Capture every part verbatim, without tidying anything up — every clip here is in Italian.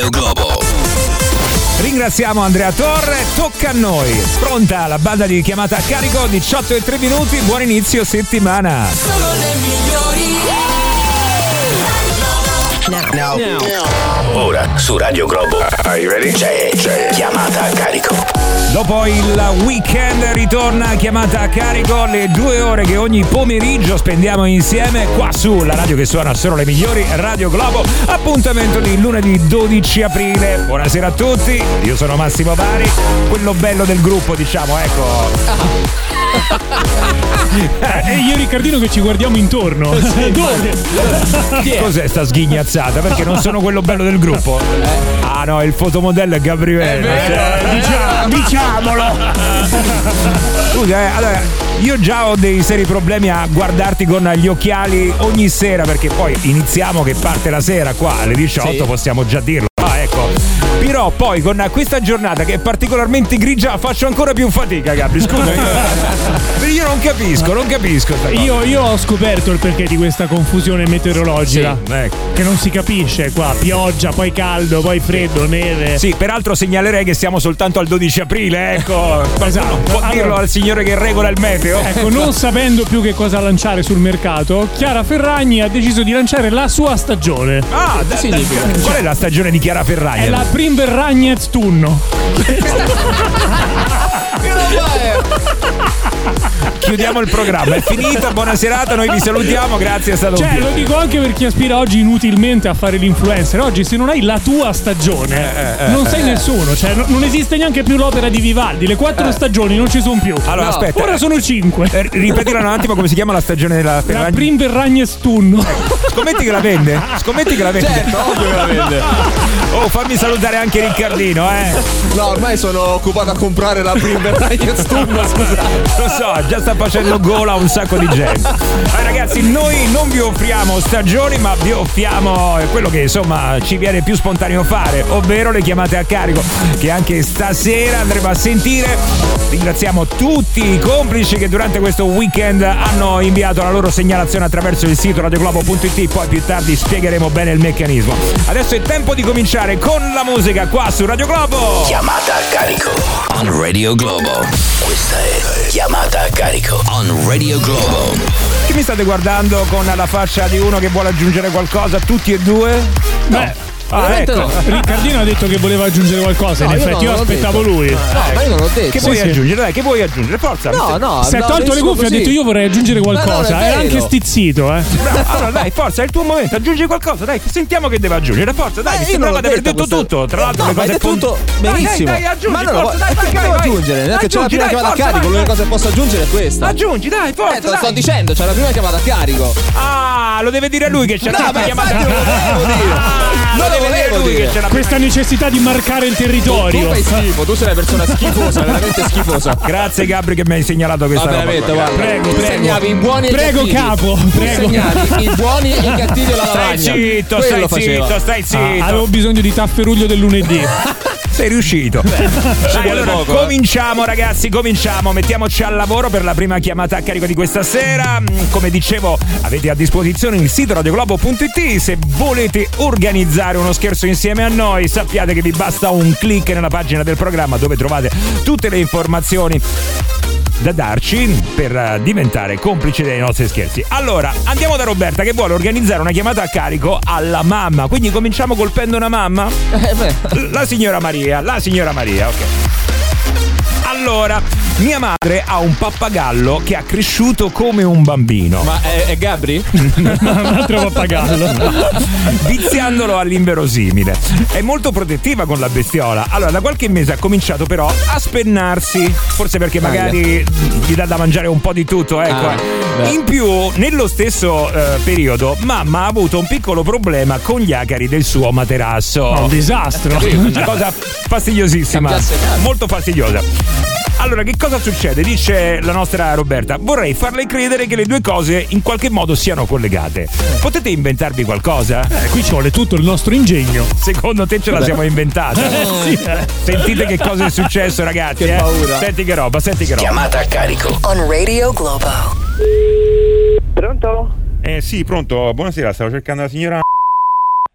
Radio Globo. Ringraziamo Andrea Torre, tocca a noi. Pronta la banda di Chiamata a Carico, diciotto e tre minuti, buon inizio settimana. Solo le migliori. Now. Now. Ora su Radio Globo. Are you ready? C'è, c'è Chiamata a Carico. Dopo il weekend ritorna Chiamata a Carico, le due ore che ogni pomeriggio spendiamo insieme qua sulla radio che suona solo le migliori, Radio Globo. Appuntamento di lunedì dodici aprile. Buonasera a tutti, io sono Massimo Bari, quello bello del gruppo, diciamo, ecco. E io e Riccardino che ci guardiamo intorno. Sì, dove? Cos'è sta sghignazzata? Perché non sono quello bello del gruppo? Ah no, il fotomodello è Gabriele. Eh, diciamo, diciamolo. Scusa, eh, allora, io già ho dei seri problemi a guardarti con gli occhiali ogni sera, perché poi iniziamo che parte la sera qua alle diciotto, sì. Possiamo già dirlo. Ah, ecco. Però poi con questa giornata che è particolarmente grigia faccio ancora più fatica, Gabri, scusa. Io non capisco, non capisco. Io, io ho scoperto il perché di questa confusione meteorologica. Sì, ecco. Che non si capisce qua, pioggia, poi caldo, poi freddo, neve. Sì, peraltro segnalerei che siamo soltanto al dodici aprile, ecco. Esatto. Può allora, dirlo al signore che regola il meteo? Ecco, non sapendo più che cosa lanciare sul mercato, Chiara Ferragni ha deciso di lanciare la sua stagione. Ah, da, significa? Qual è la stagione di Chiara Ferragni? È la Primverragnez Tunno. Chiudiamo il programma, è finita, buona serata, noi vi salutiamo, grazie, è stato cioè, un piacere. Lo dico anche per chi aspira oggi inutilmente a fare l'influencer. Oggi se non hai la tua stagione eh, eh, non sei eh, nessuno, cioè non esiste neanche più l'opera di Vivaldi, le quattro eh. stagioni non ci sono più. Allora no, aspetta, ora sono cinque. Eh, ripetila un attimo, come si chiama la stagione della Ferragni? La Primverragnez Tunno. Ecco, scommetti che la vende? Scommetti che la vende? Certo, ovvio che la vende. Oh, fammi salutare anche Riccardino, eh. No, ormai sono occupato a comprare la Primverragnez Tunno, scusa. Lo so, già sta facendo gola a un sacco di gente. Allora, ragazzi, noi non vi offriamo stagioni, ma vi offriamo quello che insomma ci viene più spontaneo fare, ovvero le chiamate a carico, che anche stasera andremo a sentire. Ringraziamo tutti i complici che durante questo weekend hanno inviato la loro segnalazione attraverso il sito radioglobo punto it, poi più tardi spiegheremo bene il meccanismo. Adesso è tempo di cominciare con la musica qua su Radio Globo. Chiamata a carico on Radio Globo. Questa è Chiamata a carico on Radio Globo. Che mi state guardando con la faccia di uno che vuole aggiungere qualcosa, tutti e due? No. Beh. Ah, ecco. no. Riccardino ha detto che voleva aggiungere qualcosa. No, in effetti, io, io aspettavo detto. lui. No, eh, ma io non l'ho detto. Che sì, vuoi sì. aggiungere? Dai, che vuoi aggiungere? Forza. No, no. Si è no, tolto le cuffie, così. ha detto io vorrei aggiungere qualcosa. Era anche stizzito, eh. Bravo. Allora, dai, forza, è il tuo momento. Aggiungi qualcosa, dai. Sentiamo che deve aggiungere. Forza, dai. Mi sembrava di aver detto questa... tutto. Tra l'altro, no, le cose hai detto tutto benissimo. Dai, dai, aggiungi. Ma non forza, lo... dai, che vai, devo vai, aggiungere? Non è che c'è la aggiungi, prima dai, chiamata forza, a carico. vai, L'unica vai. cosa che posso aggiungere è questa. Aggiungi, dai, forza. Eh, te lo dai. sto dicendo, c'è la prima chiamata a carico. Ah, lo deve dire lui che c'è No, la ma prima chiamata. infatti non lo volevo dire. Ah, Non lo lo deve dire volevo lui dire. che c'è la Questa necessità di marcare il territorio. Tu fai schifo, tu sei una persona schifosa, veramente schifosa. Grazie Gabri che mi hai segnalato questa Ma roba. veramente, qua. guarda. Prego, tu prego. segnavi i buoni e i Prego, cattivi. capo, Tu prego. segnavi i buoni e i cattivi alla lavagna. Stai zitto, Quello stai faceva. zitto, stai zitto. Ah, avevo bisogno di tafferuglio del lunedì. Sei riuscito. Dai, allora poco, cominciamo eh. ragazzi, cominciamo. Mettiamoci al lavoro per la prima chiamata a carico di questa sera. Come dicevo, avete a disposizione il sito radioglobo punto it. Se volete organizzare uno scherzo insieme a noi, sappiate che vi basta un click nella pagina del programma dove trovate tutte le informazioni da darci per diventare complici dei nostri scherzi. Allora, andiamo da Roberta che vuole organizzare una chiamata a carico alla mamma. Quindi cominciamo colpendo una mamma? Eh, beh. La signora Maria, la signora Maria, ok. Allora, mia madre ha un pappagallo che ha cresciuto come un bambino. Ma è, è Gabri? Un altro pappagallo. Viziandolo all'inverosimile. È molto protettiva con la bestiola. Allora, da qualche mese ha cominciato però a spennarsi. Forse perché magari gli dà da mangiare un po' di tutto, ecco. Ah, in più, nello stesso eh, periodo, mamma ha avuto un piccolo problema con gli acari del suo materasso. Oh, un disastro. Una cosa fastidiosissima. Cambiasse casa. Molto fastidiosa. Allora, che cosa succede? Dice la nostra Roberta: vorrei farle credere che le due cose in qualche modo siano collegate. Potete inventarvi qualcosa? Eh, qui ci vuole tutto il nostro ingegno. Secondo te ce la siamo inventata? Eh, sì. Sentite che cosa è successo, ragazzi. Che eh? paura. Senti che roba, senti che roba. Chiamata a carico on Radio Globo. Pronto? Eh sì, pronto, buonasera, stavo cercando la signora.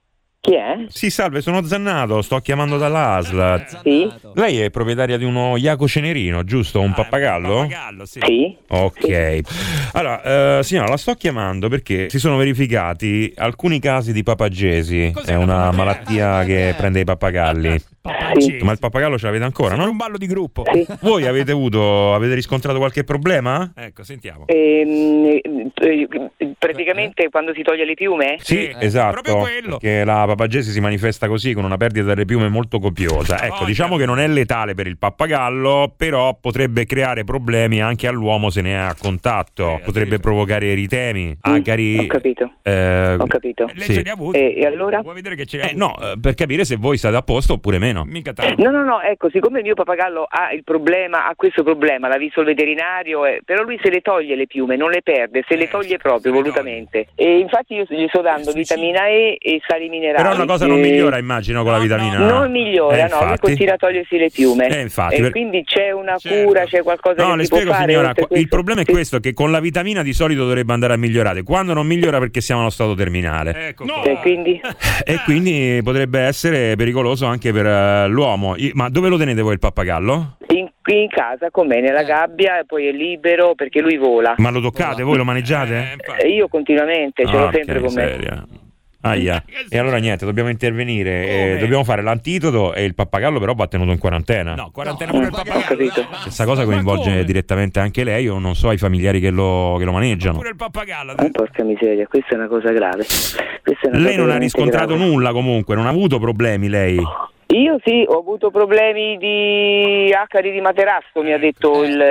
Chi è? Sì, salve, sono Zannato, sto chiamando dall'A S L. Sì? Lei è proprietaria di uno Iaco Cenerino, giusto? Un pappagallo? Un pappagallo, sì. Sì? Ok. Allora, eh, signora, la sto chiamando perché si sono verificati alcuni casi di papagesi. Cos'è È la una papagesi? malattia che prende i pappagalli. Papagesi. Ma il pappagallo ce l'avete ancora, Sembra no? un ballo di gruppo. Sì. Voi avete avuto, avete riscontrato qualche problema? Ecco, sentiamo. Ehm, eh, praticamente quando si toglie le piume? Sì, Eh, esatto, proprio quello. perché la papagesi si manifesta così, con una perdita delle piume molto copiosa. Ecco, voglia. diciamo che non è letale per il pappagallo, però potrebbe creare problemi anche all'uomo se ne è a contatto. Eh, Potrebbe provocare eritemi, acari. Ho capito. eh, Ho capito. Lei sì. ce ne ha avuti? E, e allora? Vuoi vedere che ce ne ha Eh, avuti? no, eh, per capire se voi state a posto oppure meno. Mica tanto. No, no, no, ecco, siccome il mio pappagallo ha il problema, ha questo problema, l'ha visto il veterinario, eh, però lui se le toglie le piume, non le perde, se Eh, le toglie se proprio le volutamente. E infatti io gli sto dando Suicidio. vitamina E e sali minerali. Però una cosa non eh, migliora, immagino, con la no, vitamina no, A. Non migliora, Eh, no, lui infatti. continua a togliersi le piume. Eh, infatti, e per- quindi c'è una Certo. cura, c'è qualcosa No, che le si può spiego, fare. signora, oltre qua- il questo? problema è Sì. questo, che con la vitamina di solito dovrebbe andare a migliorare. Quando non migliora perché siamo allo stato terminale. Ecco. No. E quindi? E quindi potrebbe essere pericoloso anche per eh, l'uomo. I- Ma dove lo tenete voi il pappagallo? In, qui in casa con me, nella gabbia, e poi è libero perché lui vola. Ma lo toccate? Voi lo Eh, maneggiate? infatti. E io continuamente, ce l'ho Ah, sempre ok, con me. seria. Aia. E allora niente, dobbiamo intervenire. Come? eh, dobbiamo fare l'antidoto e il pappagallo però va tenuto in quarantena. No, quarantena pure il Ho pappagallo. capito. Questa cosa Ma coinvolge come? direttamente anche lei o non so i familiari che lo, che lo maneggiano. Pure il pappagallo. Ah, porca miseria, questa è una cosa grave. Questa è una Lei cosa non ha veramente riscontrato grave. nulla comunque, non ha avuto problemi lei. Io sì, ho avuto problemi di acari di materasso, mi ha detto il,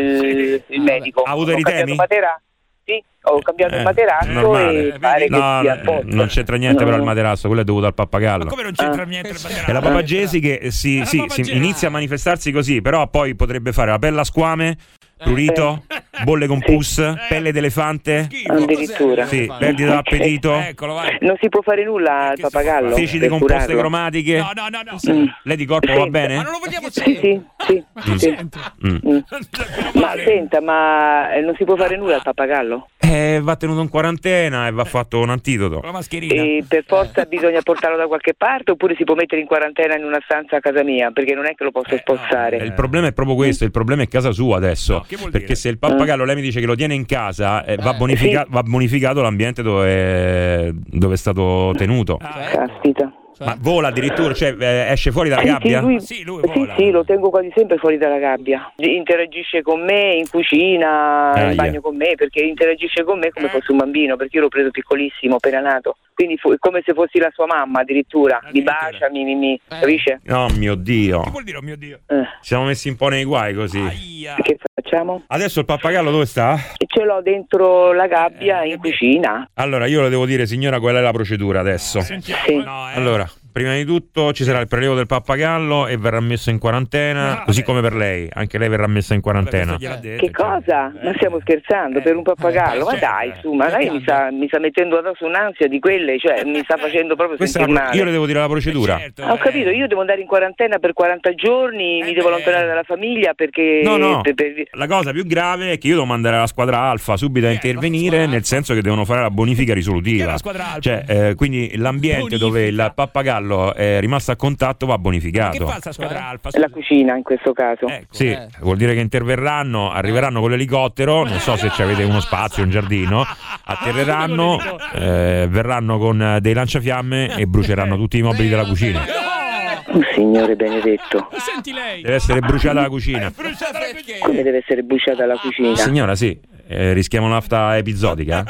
il, il medico. Ha avuto Ho eritemi? cambiato matera- Sì, ho cambiato Eh, il materasso normale. e pare che No, sia a posto. non c'entra niente No. però il materasso, quello è dovuto al pappagallo. Ma come non c'entra Ah. niente il È pappagallo? la papagesi che si, È la sì, papagesi. si inizia a manifestarsi così, però poi potrebbe fare la pelle a squame, prurito, bolle con pus, pelle d'elefante, Schifo. Addirittura. sì, perdita d'appetito, Eccolo, vai. Non si può fare nulla al Che si pappagallo? può fare? feci per decomposte curarlo? cromatiche. No, no, no, no. Mm. Lei di corpo va Senta. bene? Ma non lo vogliamo Sì, sapere. sì, sì. Ma che sì. c'entra? Mm. Mm. Meno Ma male. senta, ma eh, non si può fare nulla al pappagallo? Eh, va tenuto in quarantena e va fatto un antidoto. Con la mascherina. E per forza bisogna portarlo da qualche parte oppure si può mettere in quarantena in una stanza a casa mia? Perché non è che lo posso Eh, spostare. Eh, Il problema è proprio questo, il problema è casa sua adesso. No, che vuol perché dire? se il pappagallo lei mi dice che lo tiene in casa, eh, va, bonifica- va bonificato l'ambiente dove, dove è stato tenuto. Ah, eh. Caspita. Ma vola addirittura, cioè eh, esce fuori dalla Sì, gabbia? sì, lui, Sì, lui sì, vola. sì, lo tengo quasi sempre fuori dalla gabbia. Interagisce con me in cucina, Aia. in bagno con me, perché interagisce con me come Eh. fosse un bambino, perché io l'ho preso piccolissimo, appena nato. Quindi fu- è come se fossi la sua mamma addirittura. Mi Addirittura. bacia, mi, mi, mi capisce? Oh mio Dio, Che vuol dire, oh mio Dio? Eh, siamo messi un po' nei guai così. Aia. che facciamo? Adesso il pappagallo dove sta? Ce l'ho dentro la gabbia Eh, in eh, cucina. Allora io le devo dire signora qual è la procedura adesso. Sentiamo. Sì. No, eh. Allora, prima di tutto ci sarà il prelievo del pappagallo e verrà messo in quarantena, Ah, così vabbè. come per lei, anche lei verrà messa in quarantena. Vabbè, questo gliel'ha detto, Che cosa? cioè. Ma stiamo scherzando? Eh, Per un pappagallo? Ma certo. dai, su, ma lei mi sta, mi sta mettendo addosso un'ansia di quelle, cioè mi sta facendo proprio Questa è la sentire pro- male. io le devo dire la procedura. Certo, Ho eh. capito, io devo andare in quarantena per quaranta giorni, Eh mi devo beh. allontanare dalla famiglia perché... No, no, per- per- la cosa più grave è che io devo mandare la squadra Alfa subito a Chi è? intervenire, La squadra nel senso che devono fare la bonifica Chi è risolutiva. la squadra Alfa? Cioè, eh, quindi l'ambiente Bonifica. dove il pappagallo è rimasto a contatto va Che bonificato. fa sta squadra Alfa? la cucina in questo caso. Ecco. Sì, vuol dire che interverranno, arriveranno con l'elicottero, non so se ci avete uno spazio, un giardino, atterreranno, eh, verranno con eh, dei lanciafiamme e bruceranno tutti i mobili della cucina. Oh, Signore benedetto, Senti lei. Deve essere bruciata la cucina. Bruciata perché? come deve essere bruciata la cucina? Signora, sì, eh, rischiamo un'afta episodica.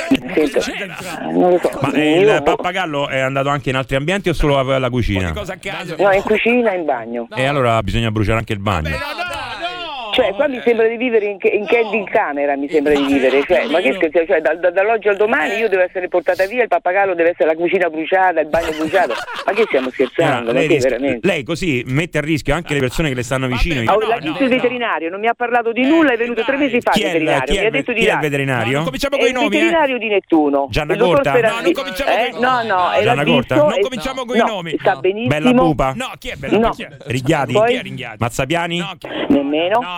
Senta, non lo so. Ma eh, io- il pappagallo è andato anche in altri ambienti o solo alla cucina? Cosa a caso? No, in cucina e in bagno. E allora bisogna bruciare anche il bagno. Cioè, qua mi sembra di vivere in, in candy camera, mi sembra di vivere. Cioè, ma che scherzo, cioè, da- da- dall'oggi al domani io devo essere portata via, il pappagallo deve essere la cucina bruciata, il bagno bruciato. Ma che stiamo scherzando? Signora, Ma lei, che ris- veramente? lei così mette a rischio anche le persone che le stanno vicino. Vabbè, Oh, no, l'ha no, visto il no. veterinario, non mi ha parlato di nulla, è venuto dai. tre mesi fa Chi il è il, veterinario, chi è mi ha il- detto chi di è il là. veterinario? Non cominciamo È con i il nomi, eh? veterinario di Nettuno. Gianna il dottor Corta? Sperandini. No, non cominciamo con i Eh, nomi. No, no, è Gianna l'ha Corta? visto Non e- cominciamo con i no, nomi. sta No. benissimo. Bella pupa? No, chi è bella? No. Chi è? Righiati? Poi- Chi è Ringhiati? Mazzapiani? No, chi- Nemmeno. No,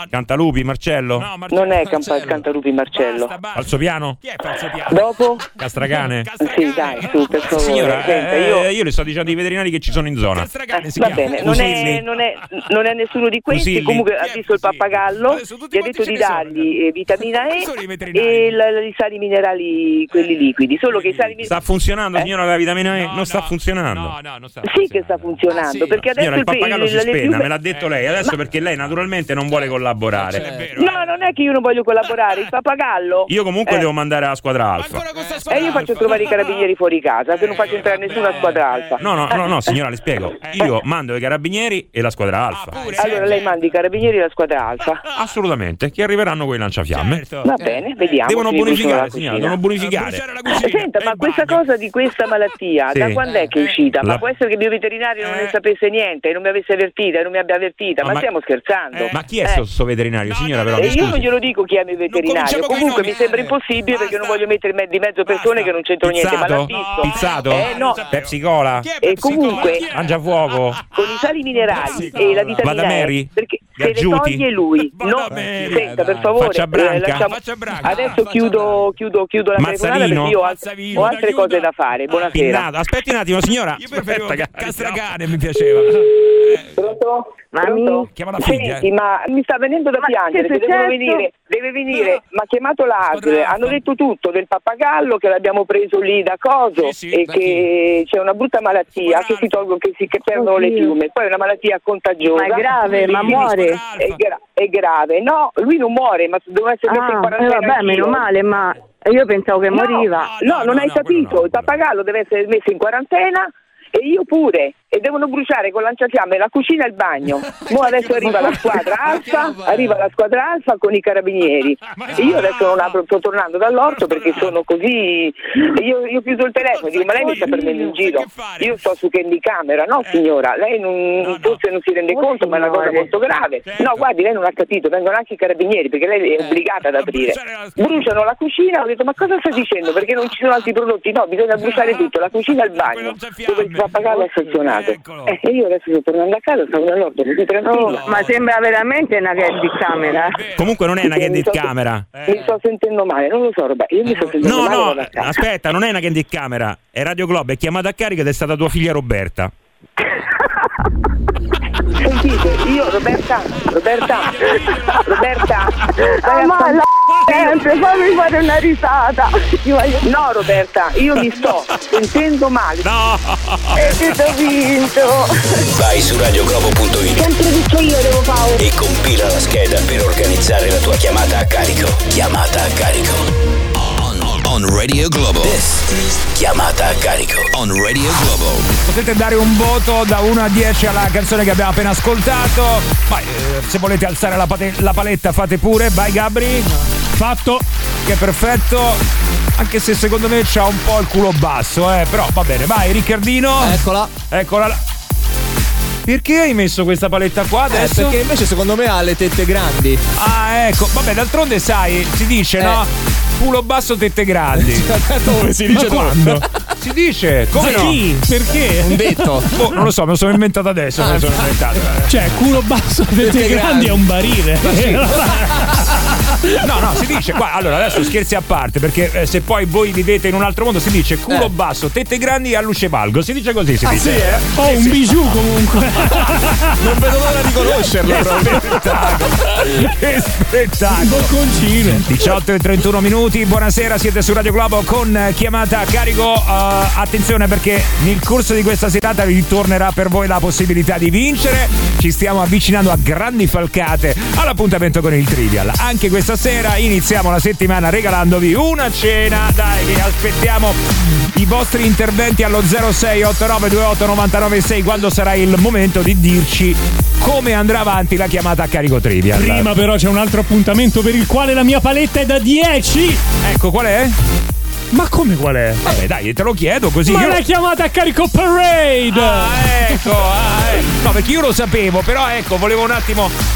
Cantalupi, Marcello? No, Marcello. Non è Campa- Cantalupi Marcello. Basta, basta. Falso piano? Chi è falso piano? Dopo? Castracane? Sì, dai, su, per favore. Signora, Senta, eh, io... io... le sto dicendo i veterinari che ci sono in zona. Castracane si Va chiama. bene, non è, Fusilli. non, è, non è nessuno di questi. Fusilli. Comunque Chi ha è visto il Fusilli? pappagallo, Adesso tutti gli ha quanti detto ce di ne sono. dargli eh, vitamina Chi sono i E veterinari? e l- i sali minerali, quelli liquidi. Solo che i sali Sta minerali. funzionando, Eh? signora, la vitamina E? No, non sta no, funzionando. No, no, non sta Sì che sta Ah, funzionando, sì. perché adesso Signora, il pe- pappagallo si le spenna, piume- me l'ha detto lei, adesso perché lei naturalmente non vuole collaborare. È vero. No, non è che io non voglio collaborare, il pappagallo. Io comunque Eh. devo mandare alla squadra Ma Alfa. ancora con sta E squadra io faccio Alfa? trovare i carabinieri fuori casa, che non faccio entrare nessuna squadra Alfa. No, no, no, no, signora, le spiego. Io mando i carabinieri e la squadra Alfa. Ah, pure, Allora lei manda i carabinieri e la squadra Alfa. Assolutamente, che arriveranno con i lanciafiamme. Certo. Va bene, vediamo. Devono se mi bruciano bonificare, la signora, cucina. devono bonificare. Bruciare la Eh, cucina Senta, e ma il questa bagno. cosa di questa malattia, Sì. da quando è che è uscita? La- Ma può essere che il mio veterinario non Eh. ne sapesse niente, non mi avesse avvertita, non mi abbia avvertita, Ma ma, ma- stiamo scherzando? Eh. Ma chi è Eh. sto, sto veterinario, No, signora, no, però? no, E mi io scusi. non glielo dico chi è il mio veterinario, cominciamo con i comunque nomi, mi sembra eh. impossibile perché non Basta. voglio mettere me- di mezzo persone Basta. che non c'entro niente, ma l'ha Pizzato? visto. Pizzato? Eh no, Pepsi Cola? Chi è E Pepsi Cola? comunque- Chi è? Mangiafuoco? con i sali minerali Basta. e la vitamina Vada Mary? E, perché se le Gaggiuti? toglie lui, Vada no, Mary. senta per Dai. favore, Faccia branca. eh, lasciamo- Faccia branca. adesso Faccia chiudo, chiudo, chiudo la telefonata Mazzarino? perché io ho, alt- Mazzarino, ho altre aiuta. cose da fare. Buonasera. Pinnato. Aspetti un attimo, signora. Io preferivo Aspetta, che- Castracane, mi piaceva. Pronto? Mami? Pronto? Chiama la figlia. Senti, ma mi sta venendo da Ma piangere, che è che devono successo? venire, deve venire, mi ha chiamato l'A S L, Squadra hanno Alfa. detto tutto del pappagallo che l'abbiamo preso lì da coso Sì, sì, e da che c'è una brutta malattia Squadra che si Alfa. tolgono, che si che perdono le Oddio. piume, poi è una malattia contagiosa. Ma è grave, ma Quindi muore. È, gra- è grave, no, lui non muore, ma devono essere messi in Ah, eh, quarantena. vabbè, meno anch'io. male, ma io pensavo che No, moriva. No, No, non no, hai no, capito, quello no, il pappagallo deve essere messo in quarantena e io pure, e devono bruciare con lanciafiamme la cucina e il bagno. Mo adesso arriva la squadra Alfa, arriva la squadra Alfa con i carabinieri e io adesso non apro, sto tornando dall'orto perché sono così, e io, io chiuso il telefono, dico ma lei mi sta prendendo in giro, io sto su Candy Camera, no signora, lei non, No, no. forse non si rende Oh, conto ma è una cosa signore. molto grave. Certo. No guardi, lei non ha capito, vengono anche i carabinieri perché lei è obbligata ad a aprire. bruciare la- Bruciano la cucina, ho detto ma cosa stai dicendo? Perché non ci sono altri prodotti? No, bisogna bruciare tutto, la cucina e il bagno, dove il pappagallo è stazionato. Eccolo. Eh, e io adesso sto tornando a casa, stavo nell'orto, così tranquillo. Oh, ma sembra veramente una candy camera. Vero. Comunque non è una Mi candid sto- camera. Mi sto sentendo male, non lo so, Roberto, io mi sto sentendo No, male. no, vado a casa. aspetta, non è una candid camera. È Radio Globo, è chiamata a carica ed è stata tua figlia Roberta. Sentite, io Roberta, Roberta, Roberta, vai a ma fare- la sempre, fammi fare una risata. Ti voglio... No Roberta, io mi sto sentendo male. No! E ti ho vinto. Vai su radioglobo punto it Sempre tutto io devo fare. e compila la scheda per organizzare la tua chiamata a carico. Chiamata a carico. On, on, on Radio Globo. This is Chiamata a carico. On Radio Globo. Potete dare un voto da uno a dieci alla canzone che abbiamo appena ascoltato. Vai, eh, se volete alzare la, pate- la paletta fate pure. Vai Gabri. Fatto. Che è perfetto. Anche se secondo me c'ha un po' il culo basso, eh. Però va bene. Vai Riccardino. Eccola. Eccola là. Perché hai messo questa paletta qua Eh, adesso? perché invece secondo me ha le tette grandi. Ah, ecco. Vabbè, d'altronde sai, si dice, Eh. no? Culo basso, tette grandi. Dove si dice Ma quando? Si dice, come Ma no? chi? Perché? Un detto. Boh, non lo so, me lo sono inventato adesso. me lo sono inventato. eh. Cioè, culo basso, tette Tette grandi grandi. è un barile. No, no, si dice qua. Allora, adesso scherzi a parte, perché eh, se poi voi vivete in un altro mondo, si dice culo Eh. basso, tette grandi e a luce valgo. Si dice così, si Ah, dice. sì, eh? Oh, un bijou comunque. Non vedo l'ora di conoscerlo Che proprio. spettacolo! Che spettacolo! Bocconcino. diciotto e trentuno minuti, buonasera, siete su Radio Globo con chiamata a carico. Uh, attenzione perché nel corso di questa serata ritornerà per voi la possibilità di vincere. Ci stiamo avvicinando a grandi falcate all'appuntamento con il Trivial. Anche questa sera iniziamo la settimana regalandovi una cena. Dai, che aspettiamo i vostri interventi allo zero sei otto nove due otto nove nove sei quando sarà il momento di dirci come andrà avanti la chiamata a carico Trivial. Prima però c'è un altro appuntamento per il quale la mia paletta è da dieci. Ecco, qual è? Ma come qual è? Vabbè, dai, te lo chiedo così. Ma io... la chiamata a carico parade. Ah, ecco, ah, ecco. No, perché io lo sapevo, però ecco, volevo un attimo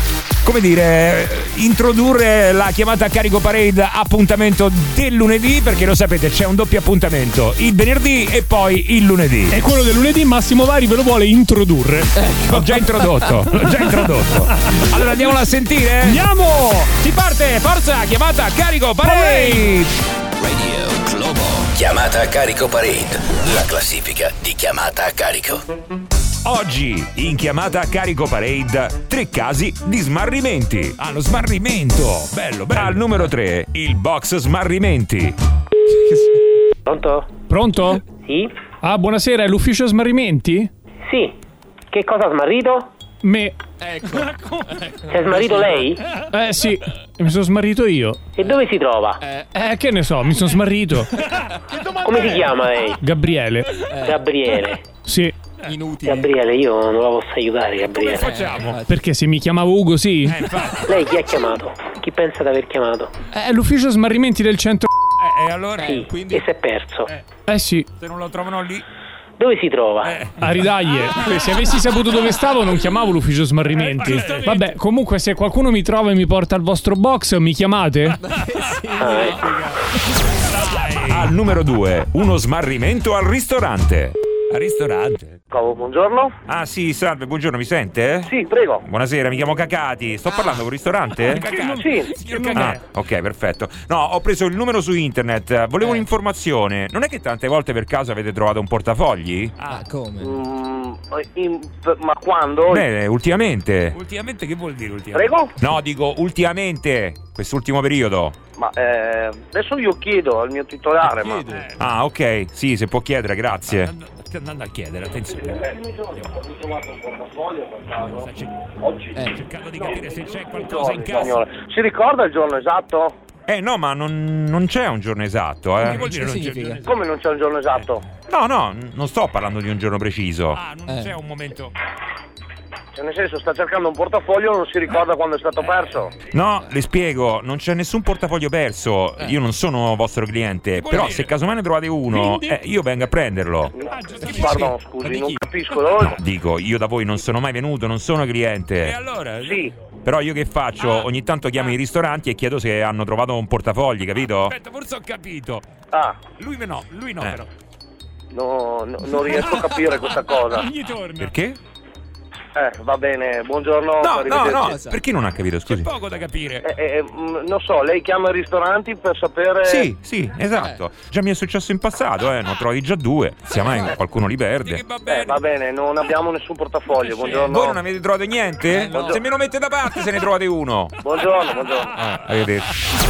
come dire, introdurre la chiamata a carico parade appuntamento del lunedì, perché lo sapete c'è un doppio appuntamento il venerdì e poi il lunedì. E quello del lunedì Massimo Vari ve lo vuole introdurre. L'ho già introdotto, l'ho già introdotto. Allora andiamolo a sentire? Andiamo! Si parte, forza, chiamata a carico parade! Radio Globo. Chiamata a carico parade. La classifica di chiamata a carico. Oggi in chiamata a carico parade tre casi di smarrimenti. Ah, lo smarrimento. Bello, bello. Al numero tre, il box smarrimenti. Pronto? Pronto? Sì? Ah, buonasera, è l'ufficio smarrimenti? Sì. Che cosa ha smarrito? Me. Ecco. Si è smarrito lei? Eh sì, mi sono smarrito io. E dove si trova? Eh, che ne so, mi sono smarrito. Come si chiama lei? Gabriele. Gabriele. Sì. Inutile. Gabriele, io non la posso aiutare, Come Gabriele. facciamo? Perché se mi chiamavo Ugo sì? Eh, infatti. Lei chi ha chiamato? Chi pensa di aver chiamato? È l'ufficio smarrimenti del centro. Eh, e allora? Sì, Quindi e si è perso. Eh sì, se non lo trovano lì. Dove si trova? Eh. a ridaglie. Se avessi saputo dove stavo non chiamavo l'ufficio smarrimenti. Vabbè, comunque se qualcuno mi trova e mi porta al vostro box mi chiamate? Ah, ecco. Al numero due, uno smarrimento al ristorante. Al ristorante. Ciao, buongiorno. Ah sì, salve, buongiorno, mi sente? Sì, prego. Buonasera, mi chiamo Cacati. Sto parlando con un ristorante? Sì. Signor Ah, Cacà. ok, perfetto. No, ho preso il numero su internet. Volevo Eh. un'informazione. Non è che tante volte per caso avete trovato un portafogli? Ah, Mm, in- ma quando? Beh, ultimamente. ultimamente che vuol dire ultimamente? Prego? No, dico ultimamente, quest'ultimo periodo. Ma eh, adesso io chiedo al mio titolare, ma... Chiede. Ah, ok, sì, se può chiedere, grazie. Andando, andando a chiedere, attenzione. Oggi? Sto cercando di capire se c'è qualcosa in casa. Signore, si ricorda il giorno esatto? Eh no, ma non, non c'è un giorno esatto, Che eh. vuol dire non c'è? Come non c'è un giorno esatto? No, no, non sto parlando di un giorno preciso. Ah, non c'è un momento. Cioè, nel senso, sta cercando un portafoglio e non si ricorda quando è stato perso? No, le spiego, non c'è nessun portafoglio perso. Io non sono vostro cliente. vuol Però dire? se casomai ne trovate uno, Quindi? eh, io vengo a prenderlo. Ah, giustamente. Pardon, Ma scusi, di non chi? capisco. Dove... Dico, io da voi non sono mai venuto, non sono E cliente. allora? Sì. Però io che faccio? Ah. Ogni tanto chiamo i ristoranti e chiedo se hanno trovato un portafogli, capito? Aspetta, forse ho capito. Ah, Lui no, lui no Eh. però. no, no, non riesco a capire questa cosa. Gli torna. Perché? Eh, va bene, buongiorno. No, no, arrivederci. no, perché non ha capito, C'è scusi? poco da capire. Eh, eh, mm, non so, lei chiama i ristoranti per sapere... Sì, sì, esatto. Già mi è successo in passato, eh, ne ho trovati già due. Sia mai qualcuno li Sì, perde. che va Eh, bene. va bene, non abbiamo nessun portafoglio, buongiorno. Voi non avete trovato niente? no. Se me lo mette da parte se ne trovate uno. Buongiorno, buongiorno. Ah, arrivederci.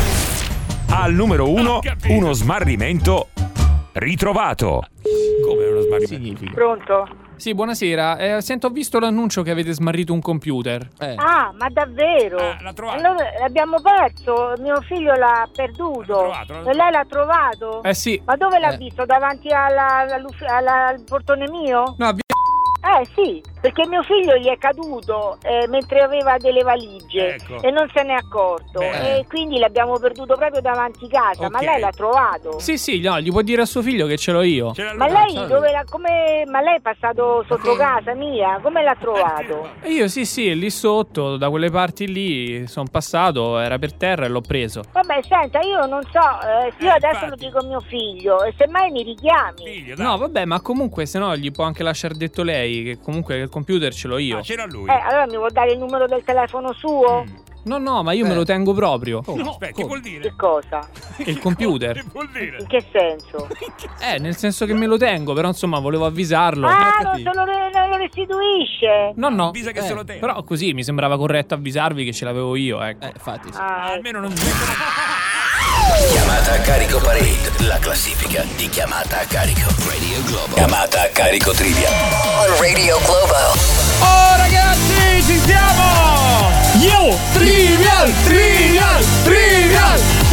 Al numero uno, uno smarrimento ritrovato. Come uno smarrimento? Pronto? Sì, buonasera. Eh, sento, ho visto l'annuncio che avete smarrito un computer. Ah, ma davvero? Ah, l'ha trovato. Allora, l'abbiamo perso, mio figlio l'ha perduto. L'ha trovato, l'ha E lei l'ha trovato? Eh sì. Ma dove l'ha visto? Davanti alla, all'uffi- alla- al portone mio? No, abbi- Eh sì, perché mio figlio gli è caduto eh, mentre aveva delle valigie Ecco. e non se n'è accorto. Bene. E quindi l'abbiamo perduto proprio davanti casa. Ma Ok. lei l'ha trovato? Sì, sì, no, gli può dire a suo figlio che ce l'ho io. C'era Ma lui. lei dove l'ha, come, ma lei è passato sotto casa mia? Come l'ha trovato? E io sì, sì, lì sotto, da quelle parti lì, sono passato, era per terra e l'ho preso. Vabbè, senta, io non so, eh, io Eh, adesso infatti. lo dico a mio figlio e semmai mi richiami. Figlio, dai. No, vabbè, ma comunque se no gli può anche lasciar detto lei che comunque il computer ce l'ho io. Ah, c'era lui. Eh, allora mi vuol dare il numero del telefono suo? No, no, ma io me lo tengo proprio. No, aspetta, che vuol dire? Che cosa? Il computer. Che vuol dire? In che senso? Eh, nel senso che me lo tengo, però insomma volevo avvisarlo. Ah, non se lo, re- non lo restituisce? No, no. Avvisa che se lo tengo. Però così mi sembrava corretto avvisarvi che ce l'avevo io, ecco. Eh, infatti. Sì. Ah, Almeno non... Chiamata a carico parade. La classifica di chiamata a carico. Radio Globo. Chiamata a carico trivia. On Radio Globo. Oh ragazzi, ci siamo! Yo! Trivial, trivial, trivial!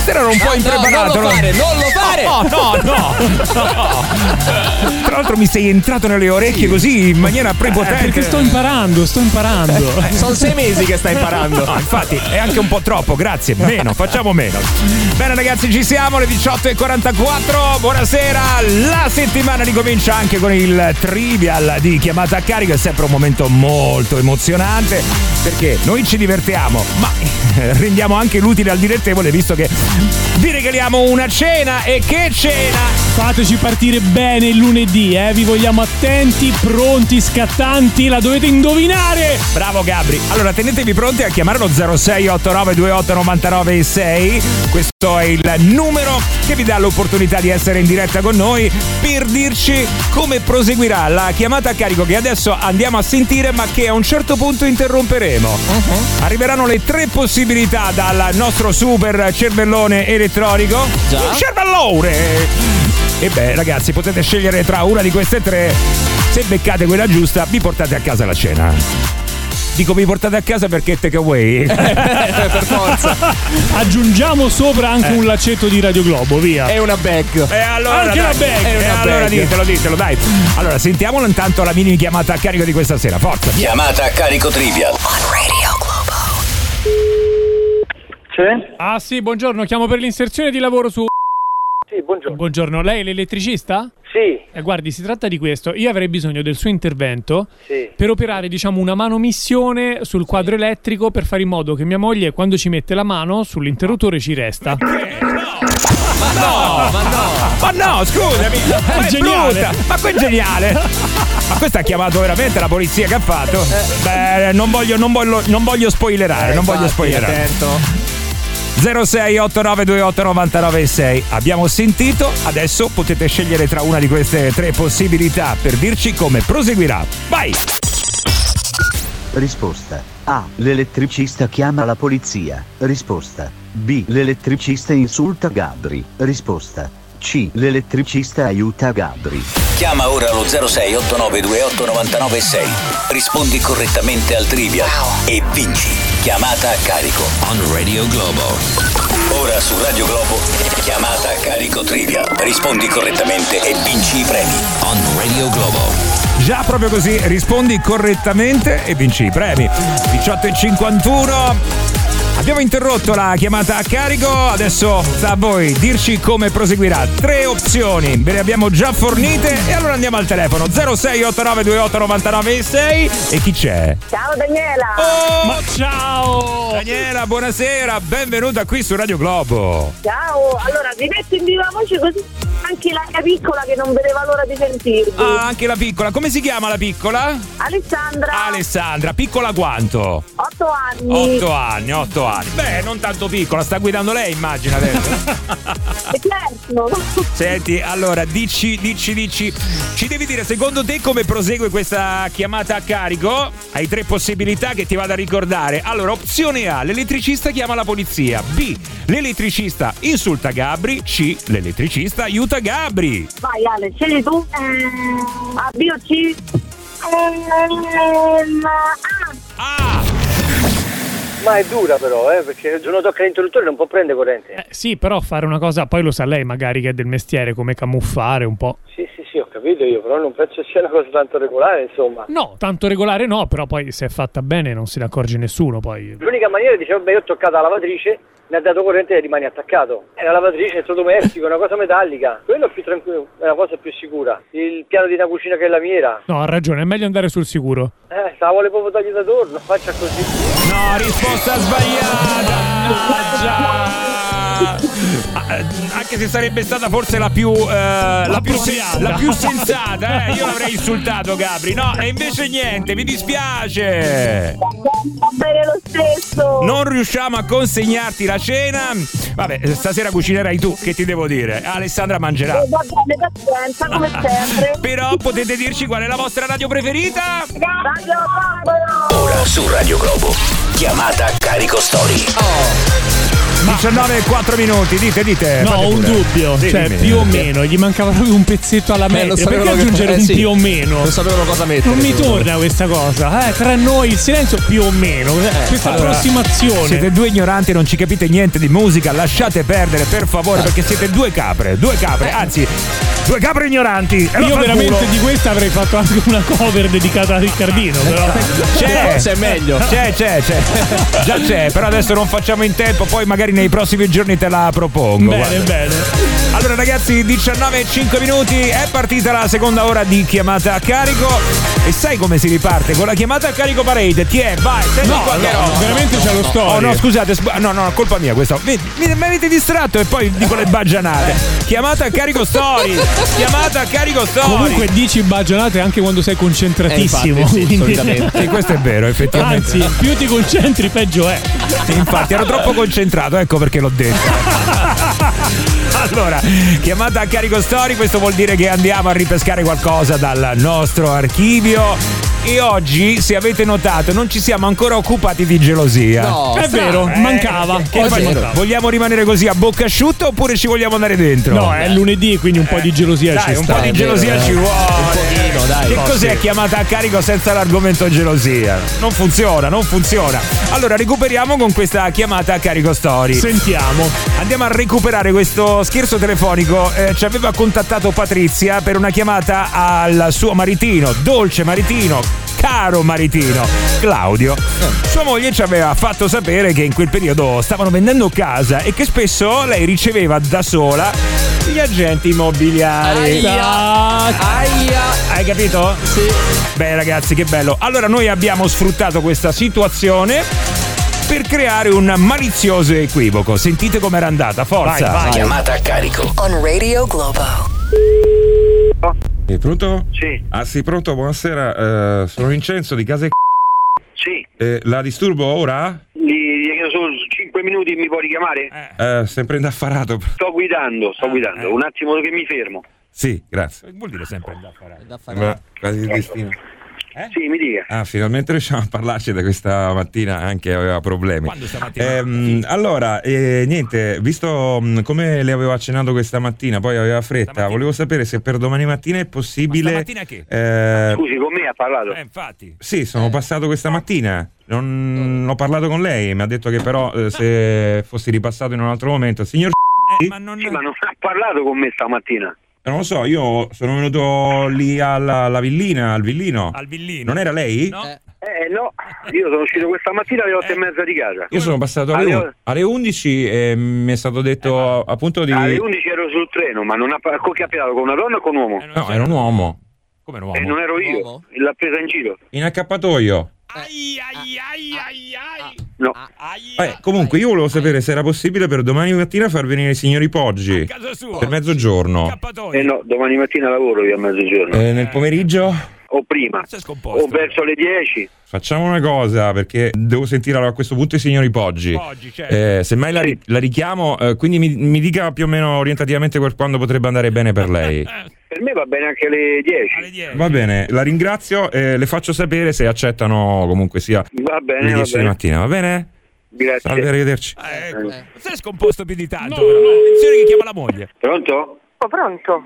sera ero un po' impreparato. Non lo fare, non lo fare! No, no, no, no. Tra l'altro mi sei entrato nelle orecchie così in maniera prepotente. Eh, perché sto imparando, sto imparando. Sono sei mesi che stai imparando. No, infatti è anche un po' troppo, grazie. Meno, facciamo meno. Bene ragazzi, ci siamo, le diciotto e quarantaquattro. Buonasera, la settimana ricomincia anche con il trivial di chiamata a carico. È sempre un momento molto emozionante perché noi ci divertiamo, ma rendiamo anche l'utile al dilettevole, visto che vi regaliamo una cena. E che cena! Fateci partire bene il lunedì, eh? Vi vogliamo attenti, pronti, scattanti, la dovete indovinare! Bravo Gabri. Allora tenetevi pronti a chiamare lo zero sei otto nove due otto nove nove sei. Questo è il numero che vi dà l'opportunità di essere in diretta con noi per dirci come proseguirà la chiamata a carico che adesso andiamo a sentire, ma che a un certo punto interromperemo. Uh-huh. Arriveranno le tre possibilità dal nostro super cervellone elettronico. Già? Un cervellone! E beh ragazzi, potete scegliere tra una di queste tre. Se beccate quella giusta vi portate a casa la cena. Dico vi portate a casa perché take away. Per forza. Aggiungiamo sopra anche Eh. un laccetto di Radio Globo, via. È una bag. E allora Anche dai, la bag. E È una allora bag. ditelo, ditelo, dai. Allora sentiamolo intanto la mini chiamata a carico di questa sera. Forza. Chiamata a carico trivial. Sì? Ah sì, buongiorno, chiamo per l'inserzione di lavoro su... Sì, buongiorno. Buongiorno, lei è l'elettricista? Sì, Eh, guardi, si tratta di questo. Io avrei bisogno del suo intervento sì. per operare, diciamo, una manomissione sul quadro elettrico per fare in modo che mia moglie, quando ci mette la mano sull'interruttore, ci resta. Ma no, ma no. Ma no, scusami. Ma è geniale. brutta. Ma qua è geniale. Ma questo ha chiamato veramente la polizia che ha fatto? Beh, non voglio, non voglio, non voglio spoilerare, Eh, non voglio infatti, spoilerare. attento. zero sei otto nove due otto nove nove sei. Abbiamo sentito, adesso potete scegliere tra una di queste tre possibilità per dirci come proseguirà. Vai! Risposta A. L'elettricista chiama la polizia. Risposta B. L'elettricista insulta Gabri. Risposta C. L'elettricista aiuta Gabri. Chiama ora lo zero sei otto nove due otto nove nove sei. Rispondi correttamente al trivial e vinci chiamata a carico on Radio Globo. Ora su Radio Globo, chiamata a carico trivial. Rispondi correttamente e vinci i premi on Radio Globo. Già, proprio così, rispondi correttamente e vinci i premi. diciotto e cinquantuno. Abbiamo interrotto la chiamata a carico, adesso sta a voi dirci come proseguirà. Tre opzioni, ve le abbiamo già fornite e allora andiamo al telefono zero sei otto nove due otto nove nove sei. E chi c'è? Ciao Daniela. Oh, Ma ciao! Daniela, buonasera, benvenuta qui su Radio Globo. Ciao. Allora, vi metto in viva voce così anche la mia piccola che non vedeva l'ora di sentirvi. Ah, anche la piccola, come si chiama la piccola? Alessandra. Alessandra, piccola quanto? Otto anni. Otto anni, otto anni. Beh, non tanto piccola, sta guidando lei, immagina adesso. E certo. Senti, allora, dici, dici, dici, ci devi dire secondo te come prosegue questa chiamata a carico? Hai tre possibilità che ti vado a ricordare. Allora, opzione A, l'elettricista chiama la polizia. B, l'elettricista insulta Gabri. C, l'elettricista aiuta Gabri. Vai Ale, scegli tu. Ehm, A, B o C? Ehm, A. Ah! Ma è dura però, eh, perché il giorno tocca l'interruttore non può prendere corrente. Eh, sì, però fare una cosa, poi lo sa lei magari che è del mestiere, come camuffare un po'. Sì, sì, sì, ho capito io, però non penso sia una cosa tanto regolare, insomma. No, tanto regolare no, però poi se è fatta bene non se ne accorge nessuno poi. L'unica maniera dice, vabbè, io ho toccato la lavatrice, mi ha dato corrente e rimane attaccato. È la lavatrice, è elettrodomestico, è una cosa metallica. Quello è più tranquillo, è una cosa più sicura. Il piano di una cucina che è la mia. No, ha ragione, è meglio andare sul sicuro. Eh, se la vuole proprio togliere da torno, faccia così. No, risposta sbagliata! Mannaggia! Ah, anche se sarebbe stata forse la più eh, la, più sen- la più sensata, eh? Io l'avrei insultato Gabri, no? E invece niente, mi dispiace. Va bene lo stesso. Non riusciamo a consegnarti la cena. Vabbè, stasera cucinerai tu, che ti devo dire? Alessandra mangerà. Eh, Va bene, pazienza, come sempre. Però potete dirci qual è la vostra radio preferita? Radio Globo. Ora su Radio Globo, chiamata a carico story. diciannove e quattro minuti, dite, dite. No, fate ho un pure. dubbio, Sì, cioè dimmi. più o meno, gli mancava proprio un pezzetto alla Eh, metria. lo Perché sapevano che- aggiungere eh, un sì. più o meno? Non sapevano cosa mettere. Non mi secondo me. torna questa cosa, eh, tra noi il silenzio più o meno, questa Allora, approssimazione. Siete due ignoranti e non ci capite niente di musica, lasciate perdere per favore perché siete due capre, due capre, anzi due capre ignoranti. E Io lo fa veramente culo. di questa avrei fatto anche una cover dedicata a Riccardino, però. C'è, Forse è meglio. C'è, c'è, c'è. Già c'è, però adesso non facciamo in tempo, poi magari nei prossimi giorni te la propongo. Bene, guarda. bene. Allora ragazzi, diciannove e cinque minuti, è partita la seconda ora di chiamata a carico. E sai come si riparte? Con la chiamata a carico parade. Ti è, vai, senti No, qua che no, roba. veramente c'è lo story. Oh no, scusate, sb- no, no, colpa mia questa. Mi, mi, mi avete distratto e poi dico le baggianate. Chiamata a carico story. Chiamata a carico story. Comunque dici baggianate anche quando sei concentratissimo. Eh, infatti, sì, quindi- solitamente. Sì, questo è vero, effettivamente. Anzi, più ti concentri, peggio è. Sì, infatti ero troppo concentrato, ecco perché l'ho detto. Allora, chiamata a carico story, questo vuol dire che andiamo a ripescare qualcosa dal nostro archivio. E oggi, se avete notato, non ci siamo ancora occupati di gelosia. No. È vero, Eh, mancava. Che Oggi fai- mancava. vogliamo rimanere così a bocca asciutta oppure ci vogliamo andare dentro? No, è lunedì, quindi un po' di gelosia Dai, ci un sta. po' di è gelosia vero, ci eh. vuole. Un pochino, dai. Che Oh, cos'è sì. chiamata a carico senza l'argomento gelosia? Non funziona, non funziona. Allora recuperiamo con questa chiamata a carico story. Sentiamo. Andiamo a recuperare questo scherzo telefonico. Eh, ci aveva contattato Patrizia per una chiamata al suo maritino, dolce maritino, caro maritino, Claudio. Sua moglie ci aveva fatto sapere che in quel periodo stavano vendendo casa e che spesso lei riceveva da sola gli agenti immobiliari. Tac. Aia. Hai capito? Sì. Beh ragazzi, che bello. Allora noi abbiamo sfruttato questa situazione per creare un malizioso equivoco. Sentite com'era andata, forza. Vai, vai. Chiamata a carico. On Radio Globo. È pronto? Sì. Ah sì, pronto, buonasera. Eh, sono Vincenzo di Casa Sì. eh, La disturbo ora? Gli gli chiedo solo cinque minuti, mi puoi richiamare? Eh, sempre indaffarato. Sto guidando, sto guidando. eh. Un attimo che mi fermo. Sì, grazie. Vuol dire sempre indaffarato. Ma quasi il destino. Sì, mi dica. Ah, finalmente riusciamo a parlarci da questa mattina, anche aveva problemi. Quando stamattina? Ehm, allora, eh, niente, visto mh, come le avevo accennato questa mattina, poi aveva fretta, Stamattina. volevo sapere se per domani mattina è possibile. Ma stamattina che? eh, Scusi, con me ha parlato. Eh, infatti. Sì, sono passato questa mattina. Non ho parlato con lei, mi ha detto che però eh, se fossi ripassato in un altro momento, signor Eh, ma non... Sì, ma non ha parlato con me stamattina. non lo so, io sono venuto lì alla, alla villina, al villino. Al villino. Non era lei? No. Eh no, io sono uscito questa mattina alle otto e mezza di casa. Io sono passato alle, Alle- un- alle undici e mi è stato detto appunto di... Alle undici ero sul treno, ma non ha par- con chi ha parlato? Con una donna o con un uomo? Eh, non No, c'è- era un uomo. Come un E uomo? non ero io, Uomo? l'ha presa in giro. In accappatoio. Ai, ai, ai, ai, ai. No, Ai, Eh, comunque io volevo sapere se era possibile per domani mattina far venire i signori Poggi. a casa sua. Per mezzogiorno. Scappatoio. eh no, domani mattina lavoro io a mezzogiorno. Eh, nel pomeriggio O prima, Si è scomposto. o verso le dieci. facciamo una cosa, perché devo sentire allora, a questo punto i signori Poggi. Oggi, certo. Eh, semmai la, ri- la richiamo, eh, quindi mi, mi dica più o meno orientativamente per quando potrebbe andare bene per lei. Per me va bene anche alle dieci. Alle dieci. Va bene, la ringrazio e le faccio sapere se accettano comunque sia Va le bene, va dieci di bene. mattina, va bene? Grazie. Salve, arrivederci. Ah, ecco. Non si è scomposto più di tanto. però. Attenzione che chiama la moglie. Pronto? Oh, pronto?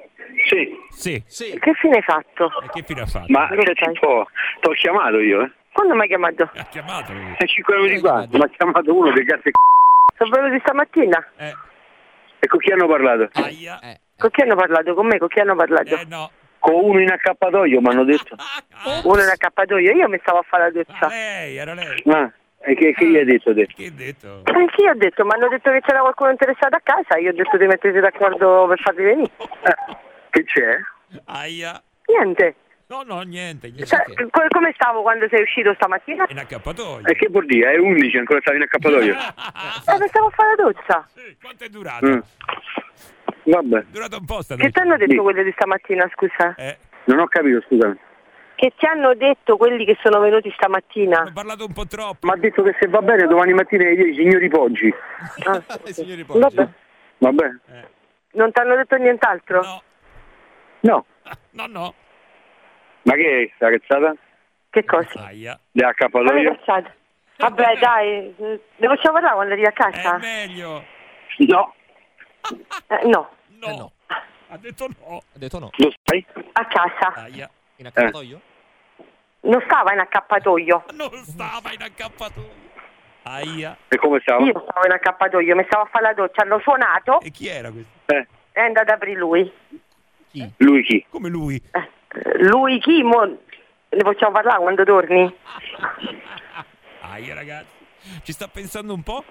Sì. Sì. Che fine hai fatto? E che fine ha fatto? Ma senti un po', t'ho chiamato io, eh? Quando mi hai chiamato? Ha chiamato lui. E cinque minuti fa, mi ha chiamato uno dei cazzo e Sono venuti stamattina. Eh, E con chi hanno parlato? aia. Con chi hanno parlato? Con me? Con chi hanno parlato? Eh no. Con uno in accappatoio, mi hanno detto. Uno in accappatoio. Io mi stavo a fare la Ah, doccia. lei, era lei. Ah, e che, che gli hai detto te? Che ha detto? Anche io ho detto, mi hanno detto che c'era qualcuno interessato a casa. Io ho detto di mettersi d'accordo per farvi venire. Eh, che c'è? Aia. Niente. No, no, niente. niente. Cioè, co- come stavo quando sei uscito stamattina? In accappatoio. E che vuol dire? È undici, ancora stavi in accappatoio? Eh, mi stavo a fare la doccia. Sì, quanto è durato? Mm. Vabbè, È durato un po' sta Che ti hanno detto quelli di stamattina, scusa? Eh, non ho capito, scusami. Che ti hanno detto quelli che sono venuti stamattina? ho parlato un po' troppo. Mi ha detto che se va bene domani mattina i signori Poggi. Ah, Signori vabbè. Vabbè? Non ti hanno detto nient'altro? No, No. no, no. Ma che è sta cazzata? Che cosa? Aia. Di Quale accappatoio? cazzata? Vabbè, dai, ne possiamo parlare quando arrivi a casa? È meglio. No. Eh, no. No. Eh no. Ha detto no. Ha detto no. Lo sai? A casa. Aia. In accappatoio? Non stava in accappatoio. Non stava in accappatoio. Aia. E come stava? Io stavo in accappatoio, mi stavo a fare la doccia, hanno suonato. E chi era questo? Eh. È andato ad aprire lui. Chi? Lui chi? Come lui? Eh, lui chi? Mo ne possiamo parlare quando torni? Aia, ragazzi. Ci sta pensando un po'?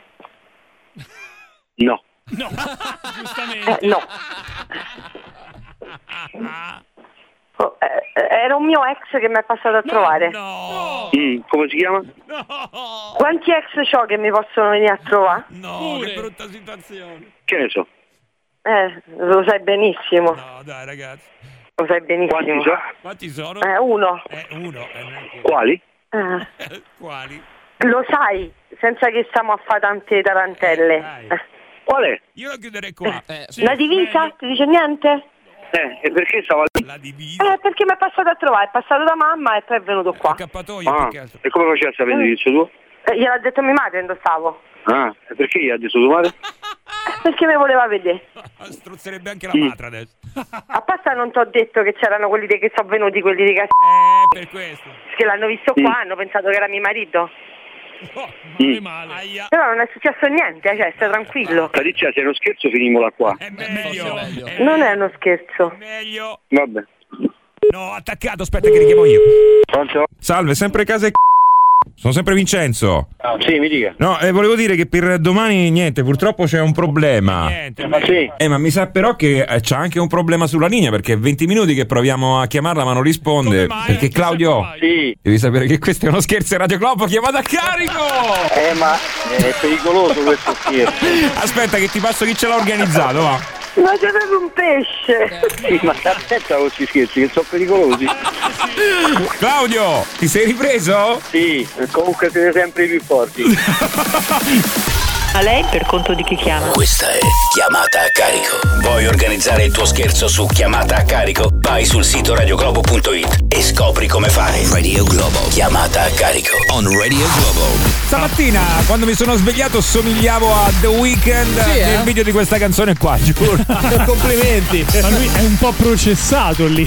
No. No, giustamente. Eh, no. Oh, eh, era un mio ex che mi è passato a trovare. No. Mm, come si chiama? No. Quanti ex c'ho che mi possono venire a trovare? No, Pure. che brutta situazione. Che ne so? Eh, lo sai benissimo. No, dai, ragazzi. Lo sai benissimo. Quanti so? Quanti sono? Eh, uno. Eh, uno. Eh, non è che- Quali? Eh, Eh, Quali? lo sai, senza che stiamo a fare tante tarantelle. Dai. Eh. Qual è? Io la chiuderei qua. Eh, Sì, La divisa? meglio. Ti dice niente? Eh, e perché stava lì? La divisa. Eh, perché mi è passato a trovare, è passato da mamma e poi è venuto qua. Accappatoio, Ah, più che altro. e come faceva a sapere l'indirizzo tuo? Eh, gliel'ha detto mia madre quando stavo. Ah, e perché gli ha detto tua madre? Eh, perché mi voleva vedere. Strozzerebbe anche la Mm. matra adesso. A parte non ti ho detto che c'erano quelli de- che sono venuti, quelli di casa, Eh, per questo. che l'hanno visto Mm. qua, hanno pensato che era mio marito. Oh, Male, male. aia. Però non è successo niente, cioè, stai tranquillo. Carizia, se è uno scherzo finimola qua. È meglio. forse meglio. È Non è uno scherzo. meglio. Vabbè. No, attaccato, aspetta che richiamo io. Pronto? Salve, sempre casa e c***o. Sono sempre Vincenzo. Ah, sì, mi dica. No, eh, volevo dire che per domani niente, purtroppo c'è un problema. Niente, Ma sì. Eh, ma mi sa però che eh, c'è anche un problema sulla linea, perché è venti minuti che proviamo a chiamarla ma non risponde. Come mai? Perché Chissà Claudio, come mai. Sì. devi sapere che questo è uno scherzo Radio Globo chiamato a carico! Eh, ma è pericoloso questo scherzo. Aspetta che ti passo chi ce l'ha organizzato, va. Ma c'è proprio un pesce. Sì, ma aspetta con questi scherzi che sono pericolosi. Claudio, ti sei ripreso? Sì, comunque siete sempre i più forti. A lei per conto di chi chiama? Questa è Chiamata a carico. Vuoi organizzare il tuo scherzo su Chiamata a carico? Vai sul sito radioglobo punto it e scopri come fare. Radio Globo. Chiamata a carico. On Radio Globo. Stamattina, quando mi sono svegliato, somigliavo a The Weeknd Sì, eh? nel video di questa canzone qua, giuro. Complimenti. Ma lui è un po' processato lì.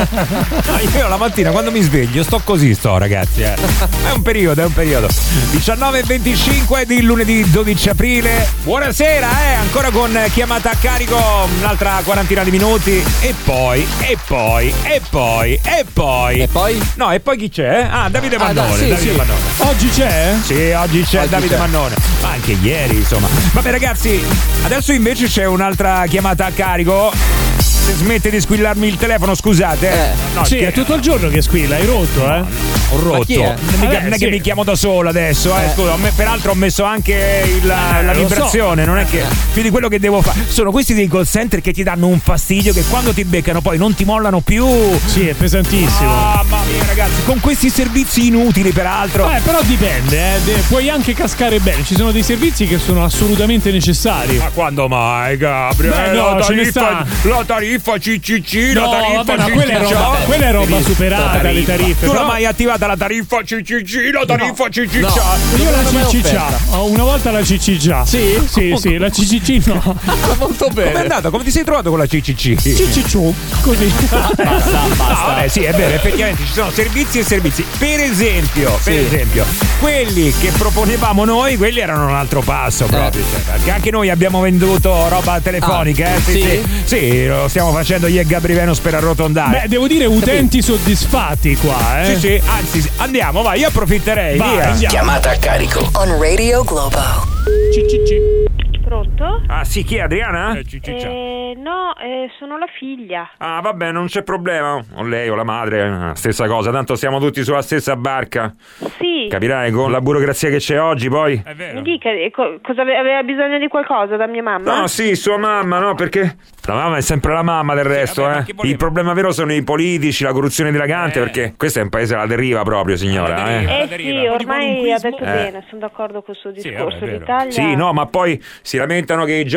Io la mattina quando mi sveglio sto così, sto ragazzi. Eh. È un periodo, è un periodo. diciannove e venticinque di lunedì dodici aprile. Buonasera, eh, ancora con chiamata a carico, un'altra quarantina di minuti. E poi, e poi, e poi, e poi. E poi? No, e poi chi c'è? Ah, Davide Ah, Mannone. dai, sì, Davide sì. Mannone. Oggi c'è? Sì, oggi c'è Oggi Davide c'è. Mannone, ma anche ieri, insomma. Vabbè ragazzi, adesso invece c'è un'altra chiamata a carico. Se smette di squillarmi il telefono, scusate. Eh. No, Sì, che- è tutto il giorno che squilla, hai rotto, eh? ho rotto. Ma chi è? Non, mica- Eh, non è sì. che mi chiamo da solo adesso, eh. Eh. Scusa, ho me- peraltro ho messo anche il- la, la lo vibrazione, non è che più di quello che devo fare. Sono questi dei call center che ti danno un fastidio che quando ti beccano poi non ti mollano più. Sì, è pesantissimo. Mamma mia ragazzi, con questi servizi inutili peraltro. Eh, però dipende, eh. De- puoi anche cascare bene. Ci sono dei servizi che sono assolutamente necessari. Ma quando mai, Gabriele? Beh, no, la ce ne tariffa, sta. la tariffa C C C, la No, tariffa vabbè, ma C C C. quella è roba, quella è roba superata, tariffa. le tariffe. Tu però- l'hai mai attivata la tariffa C C C, la tariffa C C C? No. Io la Non l'ho mai C C già. offerta. Ho una volta la C C già. Sì? Sì, sì, la C C C no. Molto Com'è bene. andato? Come ti sei trovato con la C C C? C C C così. Basta, No, basta. vabbè, sì, è vero, effettivamente ci sono servizi e servizi. Per esempio, per Sì. esempio, quelli che proponevamo noi, quelli erano un altro passo proprio. Cioè, perché anche noi abbiamo venduto roba telefonica, Ah, eh? Sì, sì? sì, sì, lo stiamo facendo io e Gabri Venus per arrotondare. Beh, devo dire utenti soddisfatti qua, eh. Sì, sì, anzi, sì, andiamo, vai, io approfitterei, Vai, via. andiamo. Chiamata a carico. On Radio Globo. C C C. Pronto? Ah, sì, chi è Adriana? Eh, ciciccia. Eh, no, eh, sono la figlia. Ah, vabbè, non c'è problema. O lei o la madre, eh, stessa cosa, tanto siamo tutti sulla stessa barca. Sì. Capirai, con la burocrazia che c'è oggi, poi. È vero. Mi dica, eh, co- cosa ave- aveva bisogno di qualcosa da mia mamma? No, sì, sua mamma, no, perché la mamma è sempre la mamma del resto, vabbè, ma eh. che voleva? Il problema vero sono i politici, la corruzione dilagante, Eh. perché questo è un paese alla deriva proprio, signora, Alla eh. deriva. Eh deriva. sì, ormai ha detto Eh. bene, sono d'accordo con il suo Sì, discorso. vabbè, è vero. L'Italia... Sì, no, ma poi si lamentano che i giovani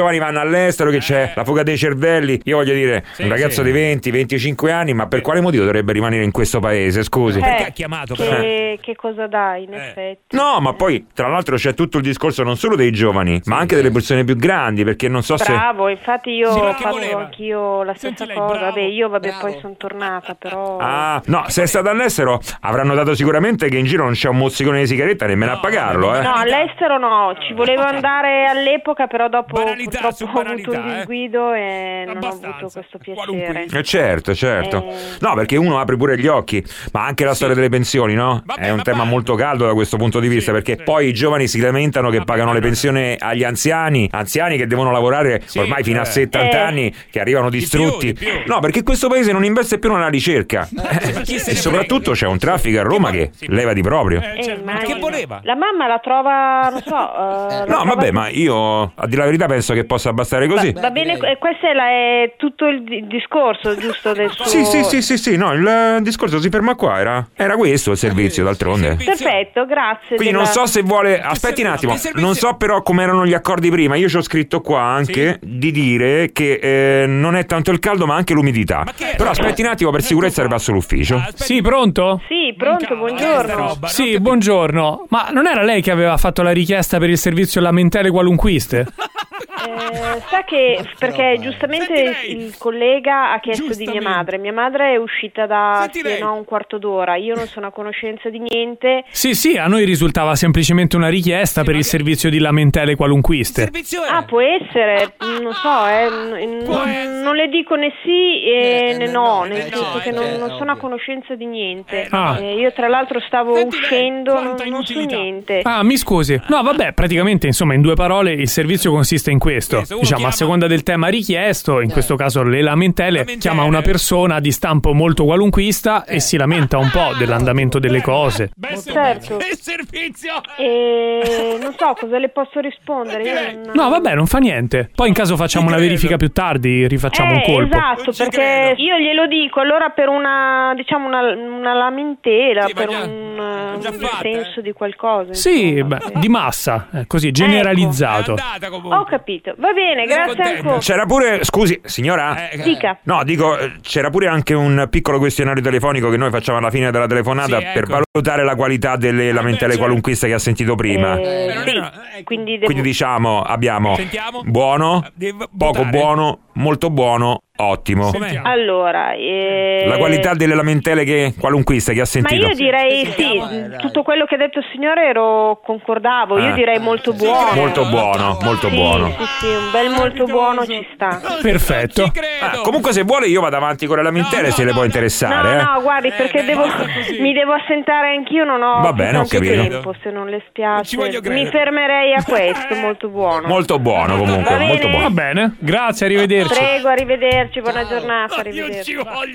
giovani vanno all'estero, che c'è la fuga dei cervelli. Io voglio dire, Sì, un ragazzo sì. di venti venticinque anni, ma per quale motivo dovrebbe rimanere in questo paese, scusi? Eh, Perché ha chiamato però? Che, che cosa dai, in effetti? No, ma poi tra l'altro c'è tutto il discorso non solo dei giovani, ma anche delle persone più grandi, perché non so se... Bravo, infatti io Sì, ho ma che fatto voleva? anch'io la stessa lei, cosa. bravo, Vabbè, io vabbè bravo. poi sono tornata, però... Ah, no, se è stato all'estero avranno dato sicuramente che in giro non c'è un mozzicone di sigaretta nemmeno a pagarlo, eh. No, all'estero no, ci volevo andare all'epoca, però dopo Banalità su purtroppo ho avuto un banalità, eh. disguido e non ho Abbastanza. avuto questo piacere. Eh certo, certo. Eh. No, perché uno apre pure gli occhi, ma anche la storia delle pensioni, no? È un tema molto caldo da questo punto di vista, perché poi i giovani si lamentano che pagano le pensioni agli anziani, anziani che devono lavorare ormai fino a settanta Eh. anni, che arrivano distrutti. No, perché questo paese non investe più nella ricerca. E soprattutto c'è un traffico a Roma che leva di proprio. Eh, Ma che voleva? La mamma la trova, non so... eh, la No, trova- vabbè, ma io, a dire la verità, penso che possa bastare così. Va bene, eh, questo è, la- è tutto il di- discorso, giusto, del suo... Sì, sì, sì, sì, sì, no, il discorso si ferma qua, era, era questo il servizio, d'altronde. Perfetto, grazie. Quindi della- non so se vuole, aspetti un attimo, non so però come erano gli accordi prima, io ci ho scritto qua anche di dire che eh, non è tanto il caldo ma anche l'umidità. Però aspetti un attimo, per sicurezza ripasso l'ufficio. Sì, pronto? Sì, pronto, buongiorno. Sì, buongiorno. Ma non era lei che aveva fatto la richiesta per il servizio lamentele qualunquiste? Eh, sa che perché giustamente il collega ha chiesto di mia madre. Mia madre è uscita da sì, no, un quarto d'ora. Io non sono a conoscenza di niente. Sì, sì, a noi risultava semplicemente una richiesta per il servizio di lamentele qualunquiste. Ah, può essere, non so, eh, n- n- non le dico né sì eh, né no, nel senso che non, non sono a conoscenza di niente. Ah. Eh, io tra l'altro stavo uscendo, non, non so niente. Ah, mi scusi. No, vabbè, praticamente, insomma, in due parole il servizio consiste in questo. Diciamo, a seconda del tema richiesto, in questo caso le lamentele, chiama una persona di stampo molto qualunquista e si lamenta un po' dell'andamento delle cose. Certo. E non so cosa le posso rispondere. Io non... No, vabbè, non fa niente. Poi in caso facciamo una verifica più tardi, rifacciamo un Eh, colpo. esatto, perché io glielo dico, allora per una, diciamo, una, una lamentela, per un, uh, un dissenso di qualcosa. Sì, beh, di massa, eh, così, generalizzato. Ho capito, va bene, grazie ancora. C'era pure, scusi, signora? Dica. No, dico, eh, c'era pure anche un piccolo questionario telefonico che noi facciamo alla fine della telefonata Sì, ecco. per valutare la qualità delle lamentele qualunquiste che ha sentito prima. Eh, sì, quindi devo... Quindi diciamo, abbiamo Sentiamo. buono, poco buono, molto buono, ottimo. Allora, eh... La qualità delle lamentele che qualunquiste che ha Ma sentito. io direi sì, tutto quello che ha detto il signore ero concordavo, io Eh. direi molto buono. Molto buono, molto Sì, buono. Sì, sì, un bel molto buono ci sta. Perfetto. Ah, comunque se vuole io vado avanti con le lamentele, se le può interessare. No, eh. no, guardi, perché devo, mi devo assentare anch'io, non ho Va più bene, ho tanto capito. tempo, se non le spiace. voglio credere. Mi fermerei a questo, molto buono. Molto buono comunque, Va bene. molto buono. Va bene, grazie, arrivederci. Prego, arrivederci, buona giornata, arrivederci.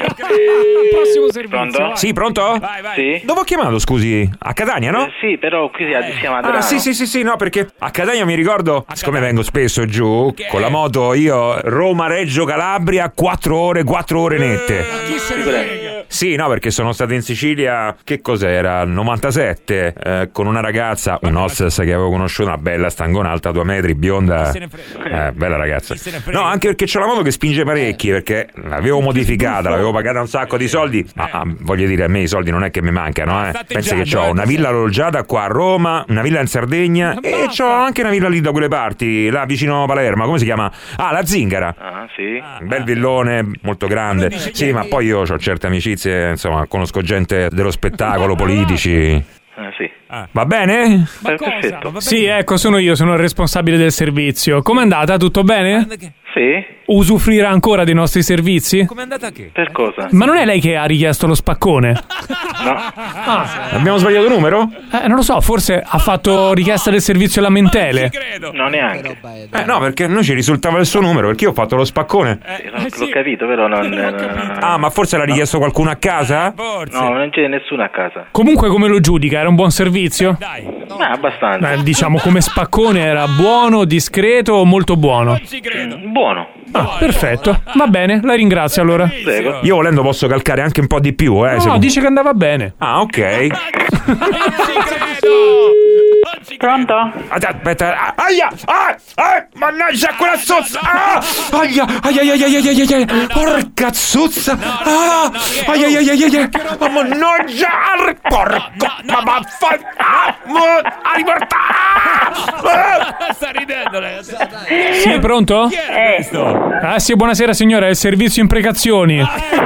Prossimo servizio. Pronto? Sì, pronto? Sì? Dove ho chiamato, scusi? A Catania, no? Eh, sì, però qui si chiama Ah, Adrano. sì, sì, sì, sì, no, perché a Catania mi ricordo, siccome vengo spesso giù con la moto, io Roma-Reggio Calabria, quattro ore, quattro ore nette. Chi se ne frega? Sì, no, perché sono stato in Sicilia, che cos'era? novantasette, eh, con una ragazza, un hostess che avevo conosciuto, una bella stangonalta, due metri, bionda. Eh, bella ragazza. No, anche perché c'è la moto che spinge parecchi, perché l'avevo modificata, l'avevo pagata un sacco di soldi, ma ah, voglio dire, a me i soldi non è che mi mancano, eh. Pensi che ho una villa alloggiata qua a Roma, una villa in Sardegna e c'ho anche una villa lì da quelle parti, là vicino Palermo, come si chiama? Ah, la Zingara. Ah, sì. Un bel villone, molto grande. Sì, ma poi io ho certe amicizie, insomma, conosco gente dello spettacolo, politici. Ah, sì. Va bene? Eh, perfetto. Sì, ecco, sono io, sono il responsabile del servizio. Com'è andata? Tutto bene? Sì? Usufruirà ancora dei nostri servizi? Com'è andata che? Per cosa? Ma non è lei che ha richiesto lo spaccone? No. Ah, Abbiamo sbagliato numero? eh, non lo so, forse ha fatto richiesta del servizio lamentele. No, neanche. Eh no, perché a noi ci risultava il suo numero, perché io ho fatto lo spaccone. Sì, l'ho, l'ho capito, però non... non- Ah, ma forse l'ha richiesto qualcuno a casa? No, non c'è nessuno a casa. Comunque, come lo giudica? Era un buon servizio? Ma abbastanza. Eh, diciamo, come spaccone era buono, discreto o molto buono? Mm, Buono. Ah, perfetto. Va bene, la ringrazio allora. Prego. Io volendo posso calcare anche un po' di più, eh. No, se- dice che andava bene. Ah, ok. Non ci credo! Pronto? Aspetta, aia! Ah, ah, mannaggia quella zozza! Ah, aia, aia, aia, aia, aia, aia, porca zozza! Ah, aia, aia, aia, aia, ma mannaggia! Porco! Ma vaffa! Ah, a riportare! Sta ridendo lei. Sì, pronto? Chi è questo? Ah sì, buonasera signora, è il servizio imprecazioni.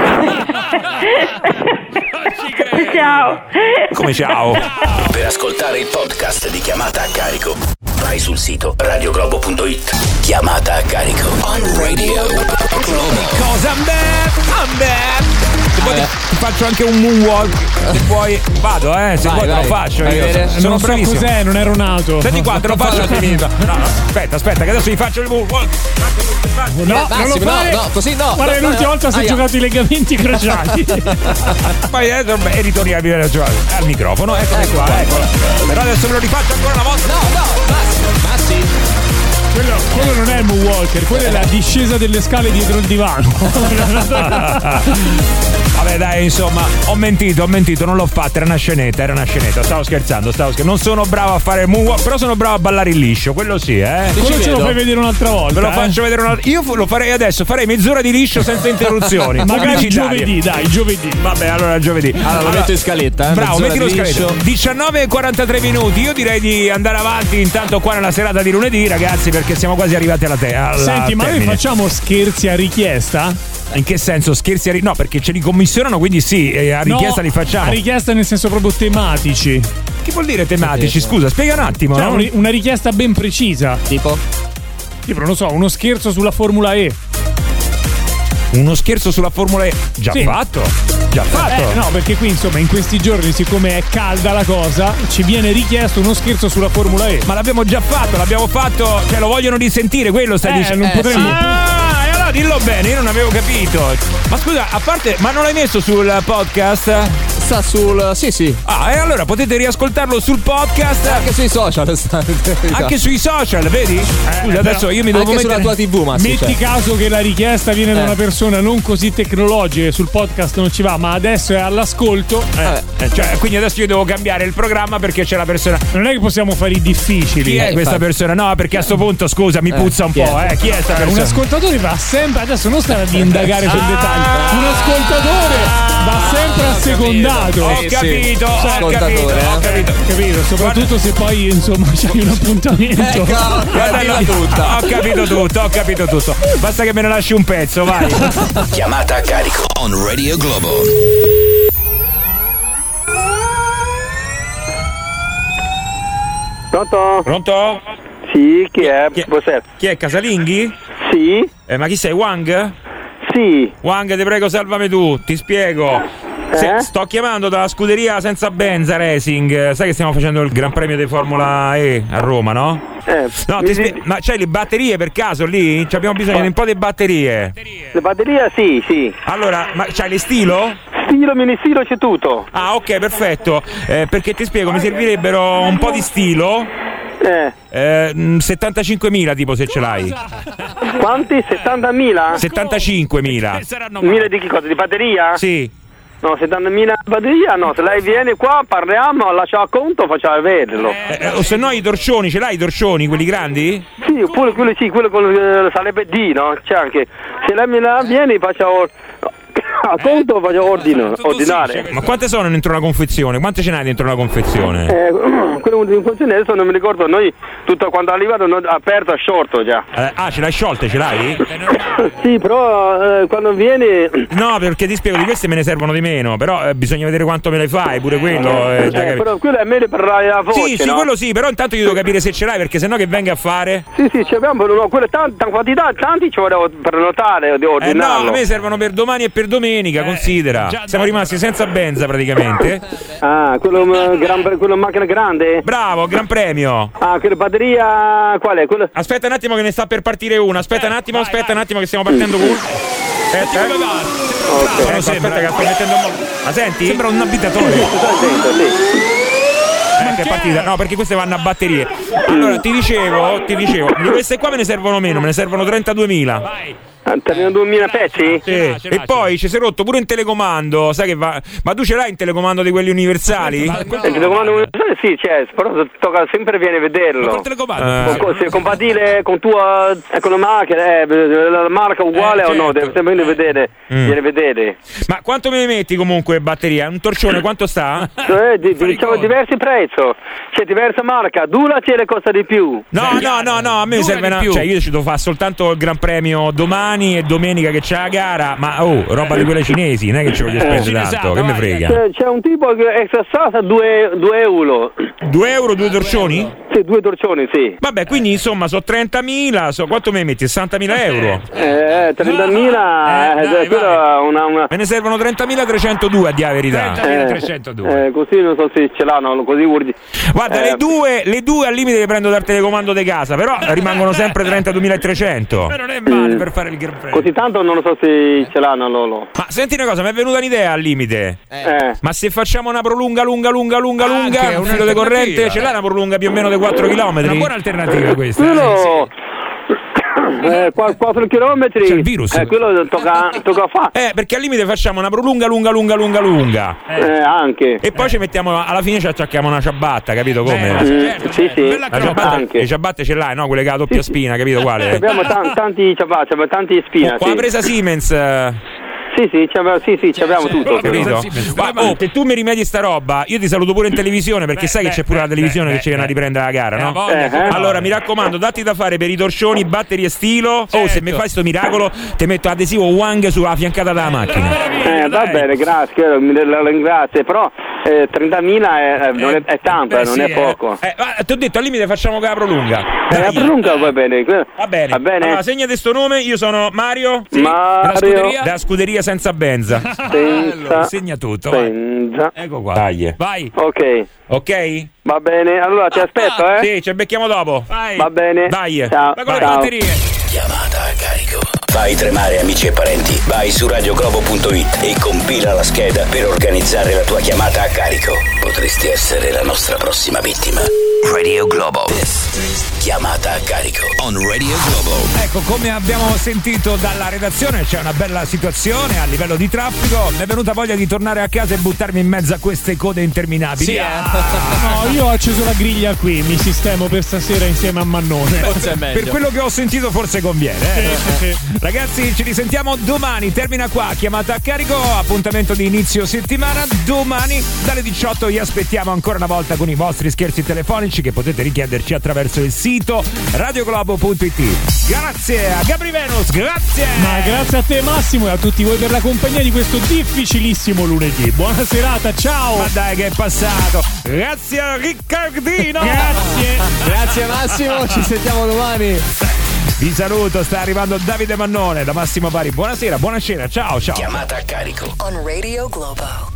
Ciao. Come ciao? Per ascoltare il podcast di Chiamata a Carico, vai sul sito radioglobo punto it. Chiamata a Carico on Radio Globo. Cosa? I'm back, I'm back. Se vuoi ti, ti faccio anche un moonwalk. Se vuoi, vado, eh. Se Vai, vuoi te vai. lo faccio. Vai, Io vedere. sono Non so bravissimo. cos'è, non ero nato. Senti qua, te lo faccio a finita. No, no, aspetta, aspetta, che adesso ti faccio il moonwalk. No, non lo Massimo, no, fare. no, così no. Guarda, no, l'ultima no, volta si è aia. giocato i legamenti crociati. Poi adesso e ritorniamo a vivere al microfono. Eccomi qua, eccola. Però adesso me lo rifaccio ancora una volta. No, no, Massimo, Massimo. Quello, quello non è il moonwalker, quella è la discesa delle scale dietro il divano. Vabbè dai, insomma, ho mentito, ho mentito, non l'ho fatta, era una scenetta, era una scenetta, stavo scherzando, stavo scherzando. Non sono bravo a fare il moonwalk, però sono bravo a ballare il liscio, quello sì, eh. Quello ce lo fai vedere un'altra volta. Ve lo eh. faccio vedere una Io lo farei adesso, farei mezz'ora di liscio senza interruzioni. Magari Pubblicitarie. giovedì, dai, giovedì. Vabbè, allora giovedì. Allora lo metto in scaletta, eh. Bravo, mezz'ora mettilo di scritto. liscio. diciannove e quarantatré minuti. Io direi di andare avanti intanto qua nella serata di lunedì, ragazzi, perché siamo quasi arrivati alla te. Alla Senti, ma noi termine. facciamo scherzi a richiesta? In che senso? Scherzi a ri- No, perché ce li commissionano, quindi sì, e a richiesta No, li facciamo. A richiesta nel senso proprio tematici. Che vuol dire tematici? Scusa, spiega un attimo. Cioè, no? un- una richiesta ben precisa. Tipo? Tipo, non lo so, uno scherzo sulla Formula E. Uno scherzo sulla Formula E. Già Sì. fatto? Già fatto? Eh, no, perché qui insomma in questi giorni, siccome è calda la cosa, ci viene richiesto uno scherzo sulla Formula E. Ma l'abbiamo già fatto, l'abbiamo fatto, cioè lo vogliono risentire, quello stai Eh, dicendo. non potremmo- Ah, e allora dillo bene, io non avevo capito. Ma scusa, a parte, ma non l'hai messo sul podcast? Sta sul... Sì, sì. Ah, e allora potete riascoltarlo sul podcast. Anche sui social sta. Anche sui social, vedi? Scusa, adesso io mi devo Anche sulla mettere... tua tivù, Massimo. Metti cioè. caso che la richiesta viene da Eh. una persona non così tecnologica e sul podcast non ci va, ma adesso è all'ascolto. Eh, eh, cioè, quindi adesso io devo cambiare il programma perché c'è la persona. Non è che possiamo fare i difficili. Chi è Eh, questa infatti. persona? No, perché a sto punto, scusa, mi Eh, puzza un chi po', è? eh. Chi è sta Un persona? ascoltatore va sempre, adesso non stare ad indagare sul dettaglio. Un ascoltatore va sempre assecondato. Ho Sì, capito, sì. ho Ascoltatore, capito, ho eh. capito. Capito? Soprattutto se poi insomma c'hai un appuntamento. Ecco, Guarda, capila no, tutta. Ho capito tutto, ho capito tutto. Basta che me ne lasci un pezzo, vai. Chiamata a Carico on Radio Globo. Pronto? Pronto? Sì, chi è? Chi è? Buonasera. Chi è? Casalinghi? Sì? Eh, ma chi sei? Wang? Sì. Wang, ti prego, salvami tu, ti spiego. Se- Eh? sto chiamando dalla scuderia Senza Benza Racing. Sai che stiamo facendo il Gran Premio di Formula E a Roma, no? Eh, No, mi ti di- spie- ma c'hai le batterie per caso lì? Ci abbiamo bisogno di un po' di batterie. Le batterie sì, sì. Allora, ma c'hai le stilo? Stilo, mini stilo, c'è tutto. Ah, ok, perfetto. Eh, perché ti spiego, mi servirebbero un po' di stilo. Eh. Eh, mh, settantacinquemila tipo se ce l'hai. Quanti? settantamila? settantacinquemila. Mille di che cosa? Di batteria? Sì. No, settantamila batteria no. Se lei viene qua, parliamo, lascia a conto, facciamo vederlo. Eh, o se no i torcioni, ce l'hai i torcioni, quelli grandi? Sì, oppure quello sì, quello con, eh, sarebbe D, no? C'è anche. Se lei me la viene, faccio a conto, faccio ordine, ordinare. Ma quante sono dentro una confezione? Quante ce n'hai dentro una confezione? Eh, quello di funzione adesso non mi ricordo, noi tutto quando è arrivato non, aperto a sciolto già. Eh, ah, ce l'hai sciolte, ce l'hai? Sì, però eh, quando viene. No, perché ti spiego, di queste me ne servono di meno, però eh, bisogna vedere quanto me le fai, pure quello. Eh, già Eh, capi- però quello è meglio per la, la voce. sì, sì, no? quello sì, però intanto io devo capire se ce l'hai, perché sennò che venga a fare? Sì, sì, ci abbiamo, no, quelle tante quantità, tanti ci volevo per notare, devo Eh no, ordinarlo. a me servono per domani e per domenica, considera. Siamo rimasti senza benza praticamente. Ah, quello, eh, gran, quello macchina grande? Bravo, Gran Premio. Ah, quella batteria, qual è? Quello... Aspetta un attimo che ne sta per partire una. Aspetta un attimo, aspetta un attio che stiamo partendo con. Aspetta, eh. Ok. Ecco, aspetta che sto mettendo un po'. Ma senti? Sembra un abitatore. Sento, sì. Eh, che partita? No, perché queste vanno a batterie. Allora, ti dicevo, ti dicevo, di queste qua me ne servono meno, me ne servono trentaduemila. trentaduemila pezzi? Sì. E poi ci si è rotto pure in telecomando, sai che va. Ma tu ce l'hai in telecomando di quelli universali? Il telecomando universale sì, c'è, però tocca sempre viene a vederlo. Ma telecomando? Eh. Con, se è compatibile con tua con la macchina, eh, la marca uguale eh, certo. o no? Deve sempre venire a vedere. Mm. Viene a vedere. Ma quanto me ne metti comunque batteria? Un torcione quanto sta? Eh, di, diciamo diversi prezzi. C'è diversa marca. Dura ce le costa di più. No, no, no, no, a me Dura serve una. più. Cioè, io ci devo fare soltanto il Gran Premio domani e domenica che c'è la gara. Ma oh, roba di quelle cinesi, non è che ci voglio spendere tanto. Esatto, che mi frega. C'è, c'è un tipo che è stata due euro. due euro, due torcioni? Sì, due torcioni, sì. Vabbè, quindi insomma sono trentamila. So, quanto me ne metti? sessantamila euro? Eh, trentamila. Eh, eh, dai, una, una... Me ne servono trentamilatrecentodue a dire la verità. trentamila Eh, così non so se ce l'hanno, così vuol dire. Guarda, eh, le due, le due al limite le prendo dal telecomando di casa, però rimangono sempre trentaduemilatrecento. Ma non è male per fare il Gran Premio. Così tanto non so se ce l'hanno loro. Ma senti una cosa, mi è venuta un'idea al limite. Eh. Ma se facciamo una prolunga, lunga, lunga, lunga, lunga, un filo di corrente, ce l'ha una prolunga più o meno di quattro chilometri? Una buona alternativa questa. Quello... Eh, quattro chilometri. C'è il virus. Eh, quello tocca, tocca fare. Eh, perché al limite facciamo una prolunga, lunga, lunga, lunga, lunga. Eh, anche. E poi ci mettiamo, alla fine ci acciacchiamo una ciabatta, capito come? Eh, certo, sì, sì. La ciabatta, anche. Le ciabatte ce l'hai, no? Quelle che ha la doppia sì, spina, capito quale? Abbiamo t- tanti ciabatte, abbiamo tanti spine. Qua sì. Presa Siemens. Sì, sì, sì, sì, ci abbiamo tutto. Capito? Ma oh, se tu mi rimedi sta roba, io ti saluto pure in televisione perché beh, sai beh, che c'è pure beh, la televisione beh, che ci viene a riprendere la gara, no? Eh, eh, allora mi raccomando, datti da fare per i torcioni, batteri e stilo. Certo. Oh, se mi fai sto miracolo, ti metto adesivo Wang sulla fiancata della macchina. Eh, va bene, grazie, mi ringrazio, però eh, trentamila è, non è, è tanto, eh, non sì, è poco. Eh, eh, ti ho detto al limite facciamo che la prolunga. Eh, la prolunga va bene. Va bene. Va bene. Allora, segnate sto nome, io sono Mario. Sì, Mario. Della scuderia, della scuderia senza benza. Senza segna tutto, senza. Ecco qua. Dai. Vai. Ok. Ok? Va bene, allora ti aspetto, eh? Sì, ci becchiamo dopo. Vai. Va bene. Dai. Ciao. Vai con le Ciao. batterie. Chiamata a carico. Fai tremare amici e parenti. Vai su radioglobo punto it e compila la scheda per organizzare la tua chiamata a carico. Potresti essere la nostra prossima vittima. Radio Globo. Chiamata a carico on Radio Globo. Ecco, come abbiamo sentito dalla redazione, c'è una bella situazione a livello di traffico. Mi è venuta voglia di tornare a casa e buttarmi in mezzo a queste code interminabili. Sì, ah. No, io ho acceso la griglia qui, mi sistemo per stasera insieme a Mannone. Forse è meglio. Per quello che ho sentito forse conviene, eh? Sì, sì, sì. Ragazzi, ci risentiamo domani. Termina qua chiamata a carico, appuntamento di inizio settimana. Domani dalle diciotto vi aspettiamo ancora una volta con i vostri scherzi telefonici che potete richiederci attraverso il sito radioglobo punto it. Grazie a Gabri Venus, grazie. Ma grazie a te Massimo e a tutti voi per la compagnia di questo difficilissimo lunedì. Buona serata, ciao. Ma dai che è passato. Grazie a Riccardino. Grazie. Grazie Massimo, ci sentiamo domani. Vi saluto, sta arrivando Davide Mannone da Massimo Bari. Buonasera, buonasera, ciao ciao. Chiamata a carico on Radio Globo.